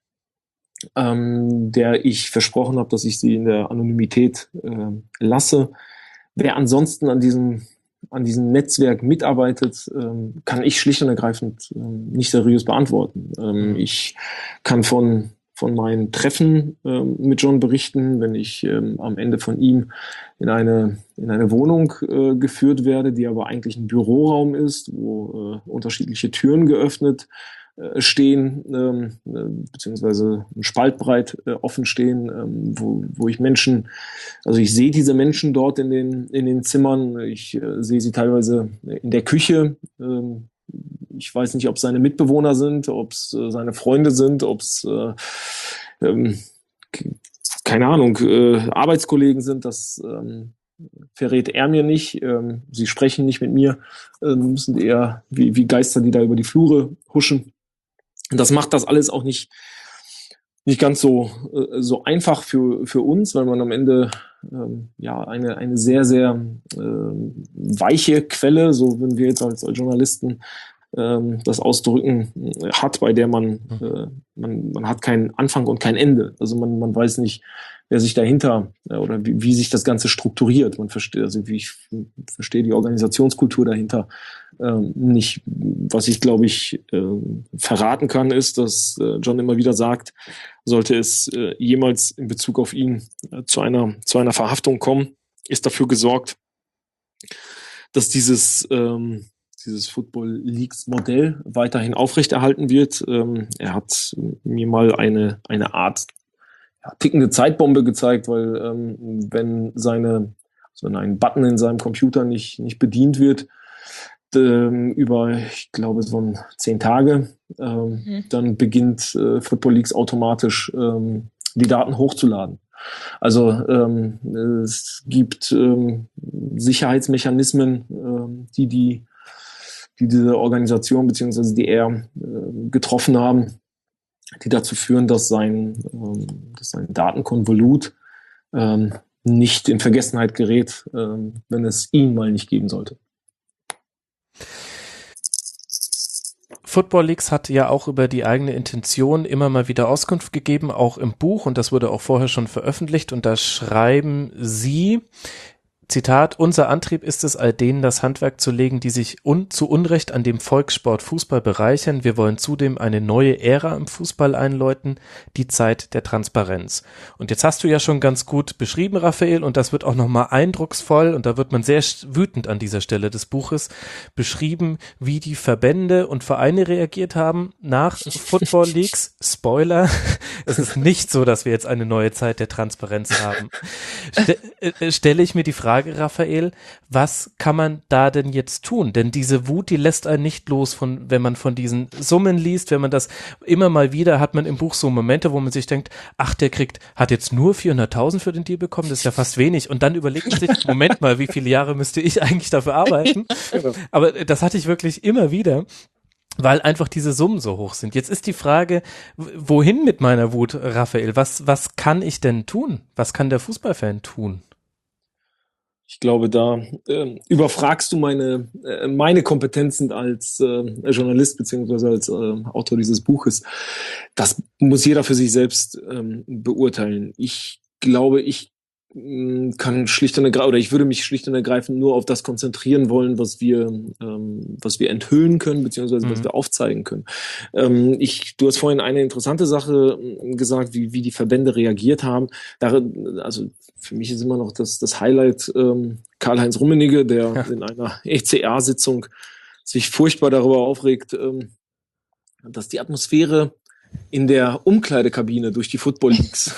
ähm, der ich versprochen habe, dass ich sie in der Anonymität äh, lasse. Wer ansonsten an diesem, an diesem Netzwerk mitarbeitet, ähm, kann ich schlicht und ergreifend ähm, nicht seriös beantworten. Ähm, ich kann von von meinen Treffen ähm, mit John berichten, wenn ich ähm, am Ende von ihm in eine, in eine Wohnung äh, geführt werde, die aber eigentlich ein Büroraum ist, wo äh, unterschiedliche Türen geöffnet äh, stehen, ähm, äh, beziehungsweise spaltbreit äh, offen stehen, ähm, wo, wo ich Menschen, also ich sehe diese Menschen dort in den, in den Zimmern, ich äh, sehe sie teilweise in der Küche, ähm, ich weiß nicht, ob es seine Mitbewohner sind, ob es äh, seine Freunde sind, ob es, äh, ähm, keine Ahnung, äh, Arbeitskollegen sind. Das ähm, verrät er mir nicht. Ähm, sie sprechen nicht mit mir, ähm, sind eher wie, wie Geister, die da über die Flure huschen. Und das macht das alles auch nicht, nicht ganz so, äh, so einfach für, für uns, weil man am Ende ähm, ja eine, eine sehr, sehr äh, weiche Quelle, so würden wir jetzt als, als Journalisten ähm, das ausdrücken, hat, bei der man, äh, man, man hat keinen Anfang und kein Ende. Also man, man weiß nicht, wer sich dahinter äh, oder wie, wie sich das Ganze strukturiert. Man versteht, also wie ich verstehe die Organisationskultur dahinter ähm, nicht. Was ich, glaube ich, äh, verraten kann, ist, dass äh, John immer wieder sagt, sollte es äh, jemals in Bezug auf ihn äh, zu einer, zu einer Verhaftung kommen, ist dafür gesorgt, dass dieses, ähm, dieses Football Leagues Modell weiterhin aufrechterhalten wird. Ähm, er hat mir mal eine, eine Art ja, tickende Zeitbombe gezeigt, weil ähm, wenn seine, also wenn ein Button in seinem Computer nicht, nicht bedient wird, ähm, über, ich glaube, so zehn Tage, ähm, mhm. dann beginnt äh, Football Leagues automatisch ähm, die Daten hochzuladen. Also ähm, es gibt ähm, Sicherheitsmechanismen, ähm, die, die, die diese Organisation beziehungsweise die er äh, getroffen haben, die dazu führen, dass sein, ähm, dass sein Datenkonvolut ähm, nicht in Vergessenheit gerät, ähm, wenn es ihn mal nicht geben sollte. Football Leagues hat ja auch über die eigene Intention immer mal wieder Auskunft gegeben, auch im Buch, und das wurde auch vorher schon veröffentlicht, und da schreiben Sie, Zitat, unser Antrieb ist es, all denen das Handwerk zu legen, die sich un- zu Unrecht an dem Volkssport Fußball bereichern. Wir wollen zudem eine neue Ära im Fußball einläuten, die Zeit der Transparenz. Und jetzt hast du ja schon ganz gut beschrieben, Raphael, und das wird auch nochmal eindrucksvoll, und da wird man sehr wütend an dieser Stelle des Buches, beschrieben, wie die Verbände und Vereine reagiert haben nach Football Leagues. Spoiler, es ist nicht so, dass wir jetzt eine neue Zeit der Transparenz haben. Ste- äh, stelle ich mir die Frage, Raphael, was kann man da denn jetzt tun? Denn diese Wut, die lässt einen nicht los, von, wenn man von diesen Summen liest, wenn man das immer mal wieder, hat man im Buch so Momente, wo man sich denkt, ach, der kriegt, hat jetzt nur vierhunderttausend für den Deal bekommen, das ist ja fast wenig. Und dann überlegt man sich, Moment mal, wie viele Jahre müsste ich eigentlich dafür arbeiten? Aber das hatte ich wirklich immer wieder, weil einfach diese Summen so hoch sind. Jetzt ist die Frage, wohin mit meiner Wut, Raphael? Was, was kann ich denn tun? Was kann der Fußballfan tun? Ich glaube, da äh, überfragst du meine, äh, meine Kompetenzen als äh, Journalist beziehungsweise als äh, Autor dieses Buches. Das muss jeder für sich selbst ähm, beurteilen. Ich glaube, ich mh, kann schlicht und ergreifend, oder ich würde mich schlicht und ergreifend nur auf das konzentrieren wollen, was wir, ähm, was wir enthüllen können, beziehungsweise mhm. was wir aufzeigen können. Ähm, ich, du hast vorhin eine interessante Sache gesagt, wie, wie die Verbände reagiert haben. Darin, also für mich ist immer noch das, das Highlight ähm, Karl-Heinz Rummenigge, der ja. in einer E C A-Sitzung sich furchtbar darüber aufregt, ähm, dass die Atmosphäre in der Umkleidekabine durch die Football Leagues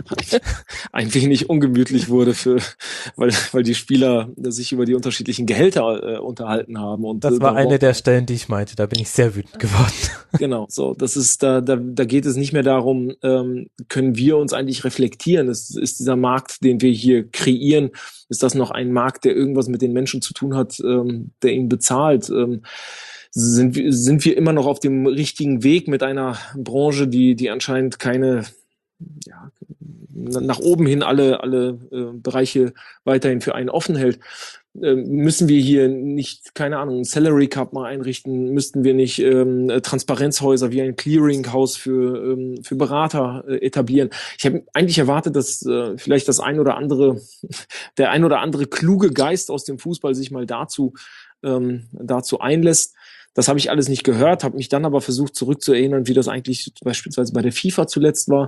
ein wenig ungemütlich wurde, für, weil, weil die Spieler sich über die unterschiedlichen Gehälter äh, unterhalten haben. Und das war eine der Stellen, die ich meinte. Da bin ich sehr wütend geworden. Genau, so. Das ist da, da, da geht es nicht mehr darum, ähm, können wir uns eigentlich reflektieren? Ist, ist dieser Markt, den wir hier kreieren, ist das noch ein Markt, der irgendwas mit den Menschen zu tun hat, ähm, der ihn bezahlt? Ähm, sind wir, sind wir immer noch auf dem richtigen Weg mit einer Branche, die, die anscheinend keine ja, nach oben hin alle, alle äh, Bereiche weiterhin für einen offen hält. Äh, müssen wir hier nicht, keine Ahnung, einen Salary Cup mal einrichten? Müssten wir nicht ähm, Transparenzhäuser wie ein Clearinghouse für, ähm, für Berater äh, etablieren? Ich habe eigentlich erwartet, dass äh, vielleicht das ein oder andere, der ein oder andere kluge Geist aus dem Fußball sich mal dazu, ähm, dazu einlässt. Das habe ich alles nicht gehört, habe mich dann aber versucht zurückzuerinnern, wie das eigentlich beispielsweise bei der FIFA zuletzt war.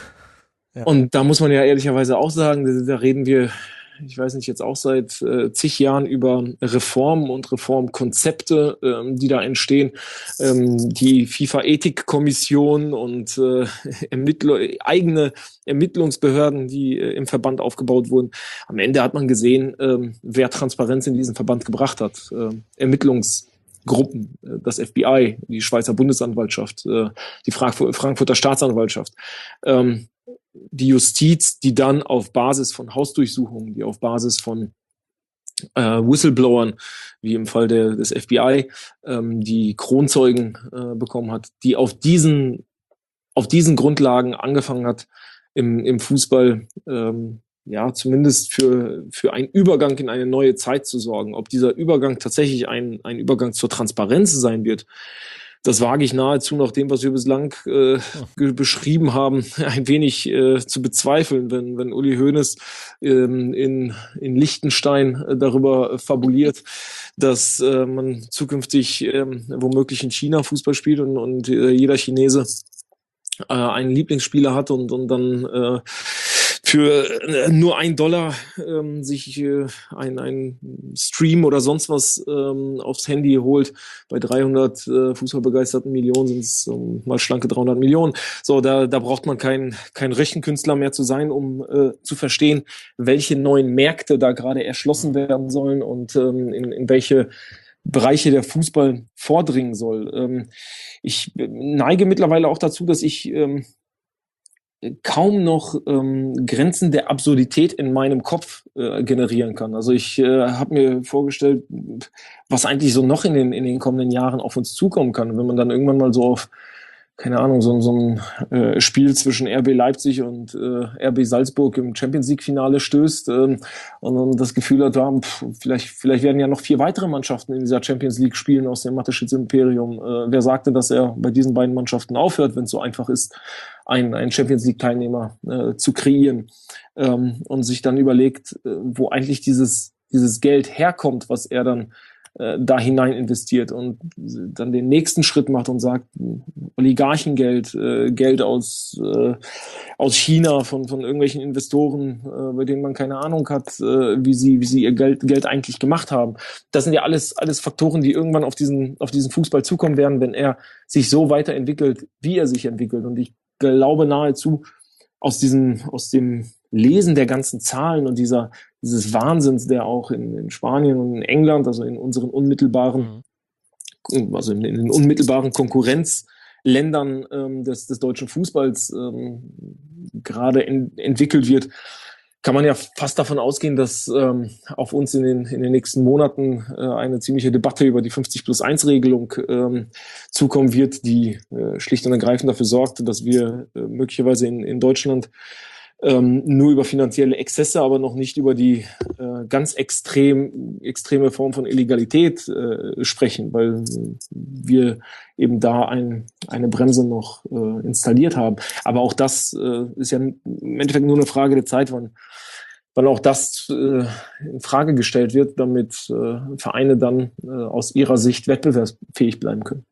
Ja. Und da muss man ja ehrlicherweise auch sagen, da, da reden wir, ich weiß nicht, jetzt auch seit äh, zig Jahren über Reformen und Reformkonzepte, ähm, die da entstehen. Ähm, die FIFA-Ethikkommission und äh, Ermittler, eigene Ermittlungsbehörden, die äh, im Verband aufgebaut wurden. Am Ende hat man gesehen, ähm, wer Transparenz in diesen Verband gebracht hat. Ähm, Ermittlungsgruppen, äh, das F B I, die Schweizer Bundesanwaltschaft, äh, die Frankfur- Frankfurter Staatsanwaltschaft. Ähm, die Justiz, die dann auf Basis von Hausdurchsuchungen, die auf Basis von äh, Whistleblowern, wie im Fall der, des F B I, ähm, die Kronzeugen äh, bekommen hat, die auf diesen, auf diesen Grundlagen angefangen hat, im, im Fußball ähm, ja zumindest für, für einen Übergang in eine neue Zeit zu sorgen. Ob dieser Übergang tatsächlich ein, ein Übergang zur Transparenz sein wird, das wage ich nahezu nach dem, was wir bislang äh, ge- beschrieben haben, ein wenig äh, zu bezweifeln, wenn, wenn Uli Hoeneß ähm, in, in Liechtenstein äh, darüber fabuliert, dass äh, man zukünftig ähm, womöglich in China Fußball spielt und, und äh, jeder Chinese äh, einen Lieblingsspieler hat und, und dann äh, für äh, nur ein Dollar ähm, sich äh, ein, ein Stream oder sonst was ähm, aufs Handy holt. Bei dreihundert äh, fußballbegeisterten Millionen sind es ähm, mal schlanke dreihundert Millionen. So, da, da braucht man kein, kein Rechenkünstler mehr zu sein, um äh, zu verstehen, welche neuen Märkte da gerade erschlossen werden sollen und ähm, in, in welche Bereiche der Fußball vordringen soll. Ähm, ich neige mittlerweile auch dazu, dass ich ähm, kaum noch ähm, Grenzen der Absurdität in meinem Kopf äh, generieren kann. Also ich äh, habe mir vorgestellt, was eigentlich so noch in den in den kommenden Jahren auf uns zukommen kann. Und wenn man dann irgendwann mal so auf, keine Ahnung, so, so ein äh, Spiel zwischen R B Leipzig und äh, R B Salzburg im Champions-League-Finale stößt äh, und dann das Gefühl hat, ja, pff, vielleicht, vielleicht werden ja noch vier weitere Mannschaften in dieser Champions-League spielen aus dem Mateschitz-Imperium. Äh, wer sagte, dass er bei diesen beiden Mannschaften aufhört, wenn es so einfach ist, einen, einen Champions-League-Teilnehmer äh, zu kreieren ähm, und sich dann überlegt, äh, wo eigentlich dieses, dieses Geld herkommt, was er dann da hinein investiert und dann den nächsten Schritt macht und sagt, Oligarchengeld, äh, Geld aus äh, aus China von von irgendwelchen Investoren, äh, bei denen man keine Ahnung hat, äh, wie sie wie sie ihr Geld Geld eigentlich gemacht haben. Das sind ja alles alles Faktoren, die irgendwann auf diesen auf diesen Fußball zukommen werden, wenn er sich so weiterentwickelt, wie er sich entwickelt. Und ich glaube nahezu aus diesem aus dem Lesen der ganzen Zahlen und dieser dieses Wahnsinns, der auch in, in Spanien und in England, also in unseren unmittelbaren, mhm. also in, in den unmittelbaren Konkurrenzländern ähm, des, des deutschen Fußballs ähm, gerade in, entwickelt wird, kann man ja fast davon ausgehen, dass ähm, auf uns in den, in den nächsten Monaten äh, eine ziemliche Debatte über die fünfzig plus eins Regelung ähm, zukommen wird, die äh, schlicht und ergreifend dafür sorgt, dass wir äh, möglicherweise in, in Deutschland Ähm, nur über finanzielle Exzesse, aber noch nicht über die äh, ganz extrem extreme Form von Illegalität äh, sprechen, weil wir eben da ein, eine Bremse noch äh, installiert haben. Aber auch das äh, ist ja im Endeffekt nur eine Frage der Zeit, wann, wann auch das äh, in Frage gestellt wird, damit äh, Vereine dann äh, aus ihrer Sicht wettbewerbsfähig bleiben können.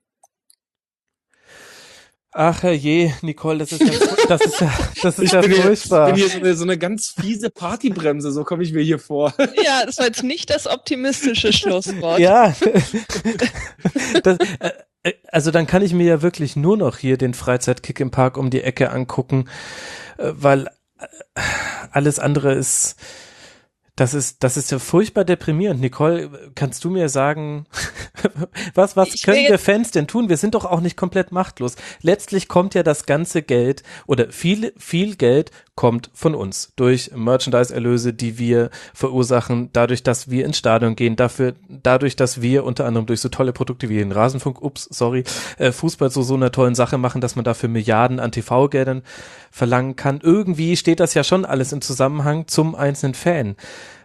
Ach herrje, Nicole, das ist ja, das ist ja, das ist ja furchtbar. Ich bin hier so eine, so eine ganz fiese Partybremse, so komme ich mir hier vor. Ja, das war jetzt nicht das optimistische Schlusswort. Ja, das, äh, also dann kann ich mir ja wirklich nur noch hier den Freizeitkick im Park um die Ecke angucken, äh, weil äh, alles andere ist, Das ist, das ist ja furchtbar deprimierend. Nicole, kannst du mir sagen, was, was Ich können will- wir Fans denn tun? Wir sind doch auch nicht komplett machtlos. Letztlich kommt ja das ganze Geld oder viel, viel Geld kommt von uns durch Merchandise-Erlöse, die wir verursachen, dadurch, dass wir ins Stadion gehen, dafür, dadurch, dass wir unter anderem durch so tolle Produkte wie den Rasenfunk, ups, sorry, äh, Fußball zu so einer tollen Sache machen, dass man dafür Milliarden an T V-Geldern verlangen kann. Irgendwie steht das ja schon alles im Zusammenhang zum einzelnen Fan.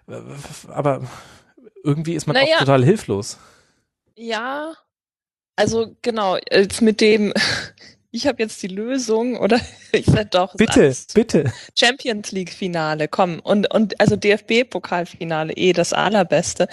Aber irgendwie ist man Naja. auch total hilflos. Ja, also genau, jetzt mit dem, ich habe jetzt die Lösung, oder? Ich sag doch, ist Bitte, alles bitte. Champions League Finale, komm, und, und also D F B-Pokalfinale, eh das Allerbeste.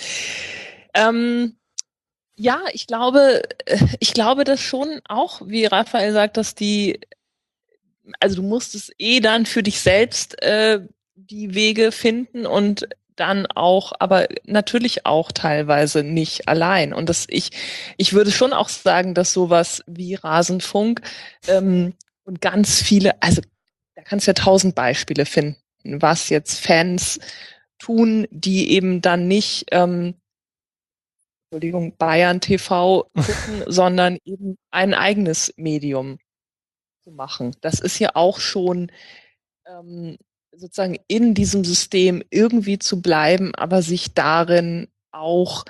Ähm, ja, ich glaube, äh, ich glaube das schon auch, wie Raphael sagt, dass die, also du musst es eh dann für dich selbst äh, die Wege finden und dann auch, aber natürlich auch teilweise nicht allein. Und das ich, ich würde schon auch sagen, dass sowas wie Rasenfunk ähm, und ganz viele, also da kannst du ja tausend Beispiele finden, was jetzt Fans tun, die eben dann nicht, ähm, Entschuldigung, Bayern T V gucken, sondern eben ein eigenes Medium zu machen. Das ist ja auch schon ähm, sozusagen in diesem System irgendwie zu bleiben, aber sich darin auch,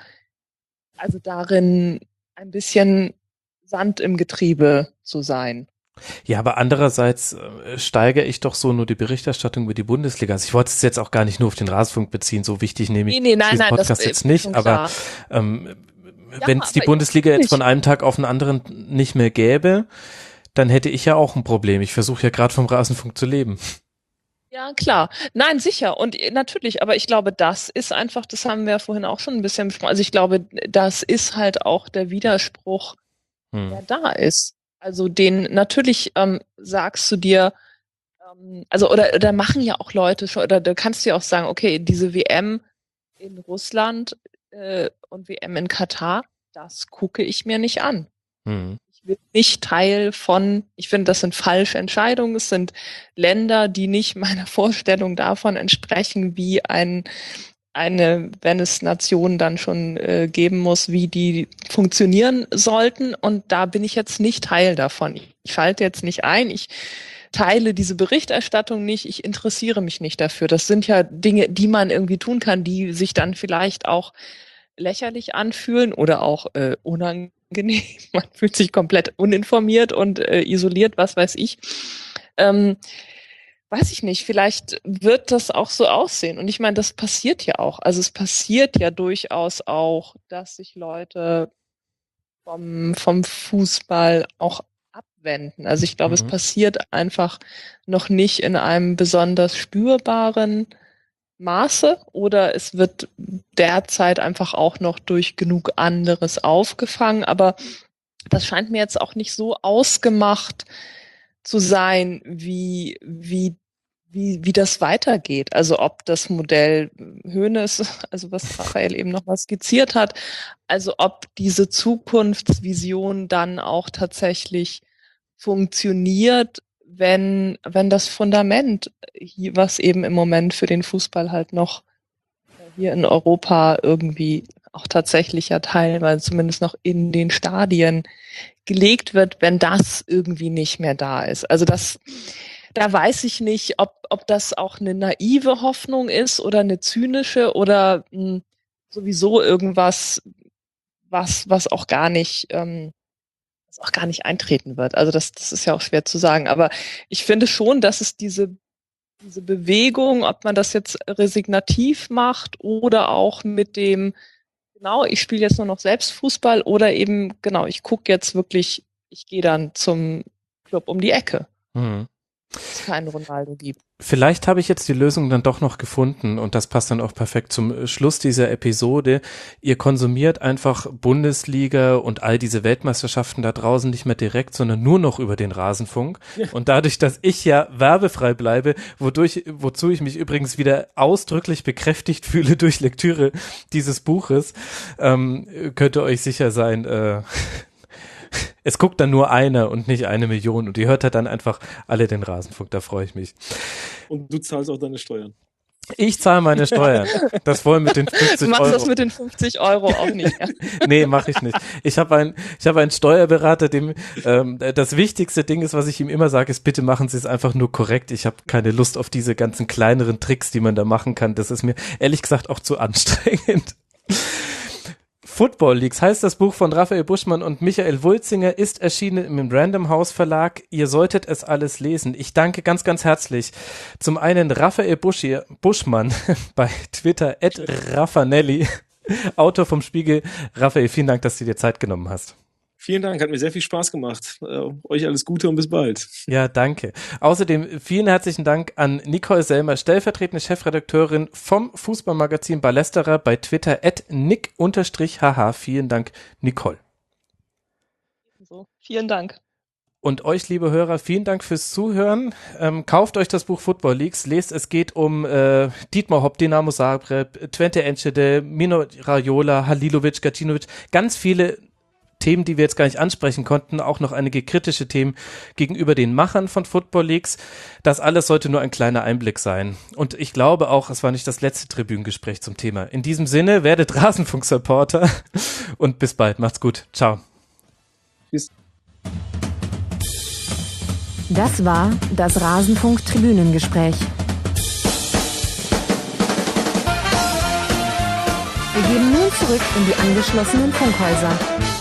also darin ein bisschen Sand im Getriebe zu sein. Ja, aber andererseits äh, steigere ich doch so nur die Berichterstattung über die Bundesliga. Also ich wollte es jetzt auch gar nicht nur auf den Rasenfunk beziehen, so wichtig nehme ich Nee, nee, nein, diesen nein, das Podcast ist jetzt nicht, schon aber klar. ähm, Ja, wenn es die aber Bundesliga jetzt natürlich. von einem Tag auf den anderen nicht mehr gäbe, dann hätte ich ja auch ein Problem. Ich versuche ja gerade vom Rasenfunk zu leben. Ja, klar. Nein, sicher. Und äh, natürlich, aber ich glaube, das ist einfach, das haben wir ja vorhin auch schon ein bisschen besprochen. Also ich glaube, das ist halt auch der Widerspruch, Hm. der da ist. Also den, natürlich ähm, sagst du dir, ähm, also oder, oder machen ja auch Leute schon, oder du kannst dir auch sagen, okay, diese W M in Russland äh, und W M in Katar, das gucke ich mir nicht an. Hm. Ich bin nicht Teil von, ich finde, das sind falsche Entscheidungen. Es sind Länder, die nicht meiner Vorstellung davon entsprechen, wie ein, eine, wenn es Nationen dann schon äh, geben muss, wie die funktionieren sollten. Und da bin ich jetzt nicht Teil davon. Ich, ich schalte jetzt nicht ein. Ich teile diese Berichterstattung nicht. Ich interessiere mich nicht dafür. Das sind ja Dinge, die man irgendwie tun kann, die sich dann vielleicht auch lächerlich anfühlen oder auch äh, unangenehm. Man fühlt sich komplett uninformiert und äh, isoliert, was weiß ich. Ähm, weiß ich nicht, vielleicht wird das auch so aussehen. Und ich meine, das passiert ja auch. Also es passiert ja durchaus auch, dass sich Leute vom, vom Fußball auch abwenden. Also ich glaube, Mhm. es passiert einfach noch nicht in einem besonders spürbaren Maße oder es wird derzeit einfach auch noch durch genug anderes aufgefangen, aber das scheint mir jetzt auch nicht so ausgemacht zu sein, wie, wie, wie, wie das weitergeht. Also ob das Modell Hoeneß, also was Raphael eben noch mal skizziert hat, also ob diese Zukunftsvision dann auch tatsächlich funktioniert, wenn, wenn das Fundament, hier, was eben im Moment für den Fußball halt noch hier in Europa irgendwie auch tatsächlich ja teilweise zumindest noch in den Stadien gelegt wird, wenn das irgendwie nicht mehr da ist. Also das, da weiß ich nicht, ob, ob das auch eine naive Hoffnung ist oder eine zynische oder mh, sowieso irgendwas, was, was auch gar nicht, ähm, was auch gar nicht eintreten wird. Also das, das ist ja auch schwer zu sagen. Aber ich finde schon, dass es diese, diese Bewegung, ob man das jetzt resignativ macht oder auch mit dem, genau, ich spiele jetzt nur noch selbst Fußball oder eben, genau, ich gucke jetzt wirklich, ich gehe dann zum Club um die Ecke, Mhm. wenn es keinen Ronaldo gibt. Vielleicht habe ich jetzt die Lösung dann doch noch gefunden und das passt dann auch perfekt zum Schluss dieser Episode. Ihr konsumiert einfach Bundesliga und all diese Weltmeisterschaften da draußen nicht mehr direkt, sondern nur noch über den Rasenfunk. Ja. Und dadurch, dass ich ja werbefrei bleibe, wodurch, wozu ich mich übrigens wieder ausdrücklich bekräftigt fühle durch Lektüre dieses Buches, ähm, könnt ihr euch sicher sein, äh, es guckt dann nur einer und nicht eine Million und ihr hört halt dann einfach alle den Rasenfunk, da freue ich mich. Und du zahlst auch deine Steuern. Ich zahle meine Steuern. Das wollen mit den fünfzig Du machst Euro. das mit den fünfzig Euro auch nicht. Ja. Nee, mache ich nicht. Ich habe ein, ich habe einen Steuerberater, dem ähm, das wichtigste Ding ist, was ich ihm immer sage, ist, bitte machen Sie es einfach nur korrekt. Ich habe keine Lust auf diese ganzen kleineren Tricks, die man da machen kann. Das ist mir ehrlich gesagt auch zu anstrengend. Football Leagues heißt das Buch von Raphael Buschmann und Michael Wulzinger, ist erschienen im Random House Verlag. Ihr solltet es alles lesen. Ich danke ganz, ganz herzlich zum einen Raphael Buschi, Buschmann bei Twitter at Raffanelli, Autor vom Spiegel. Raphael, vielen Dank, dass du dir Zeit genommen hast. Vielen Dank, hat mir sehr viel Spaß gemacht. Äh, euch alles Gute und bis bald. Ja, danke. Außerdem vielen herzlichen Dank an Nicole Selmer, stellvertretende Chefredakteurin vom Fußballmagazin Ballesterer, bei Twitter at nick H H. Vielen Dank, Nicole. So, vielen Dank. Und euch, liebe Hörer, vielen Dank fürs Zuhören. Ähm, kauft euch das Buch Football Leagues, lest, es geht um äh, Dietmar Hopp, Dinamo Zagreb, Twente Enschede, Mino Raiola, Halilovic, Gacinovic, ganz viele Themen, die wir jetzt gar nicht ansprechen konnten, auch noch einige kritische Themen gegenüber den Machern von Football Leagues. Das alles sollte nur ein kleiner Einblick sein. Und ich glaube auch, es war nicht das letzte Tribünengespräch zum Thema. In diesem Sinne, werdet Rasenfunk-Supporter und bis bald. Macht's gut. Ciao. Tschüss. Das war das Rasenfunk-Tribünengespräch. Wir gehen nun zurück in die angeschlossenen Funkhäuser.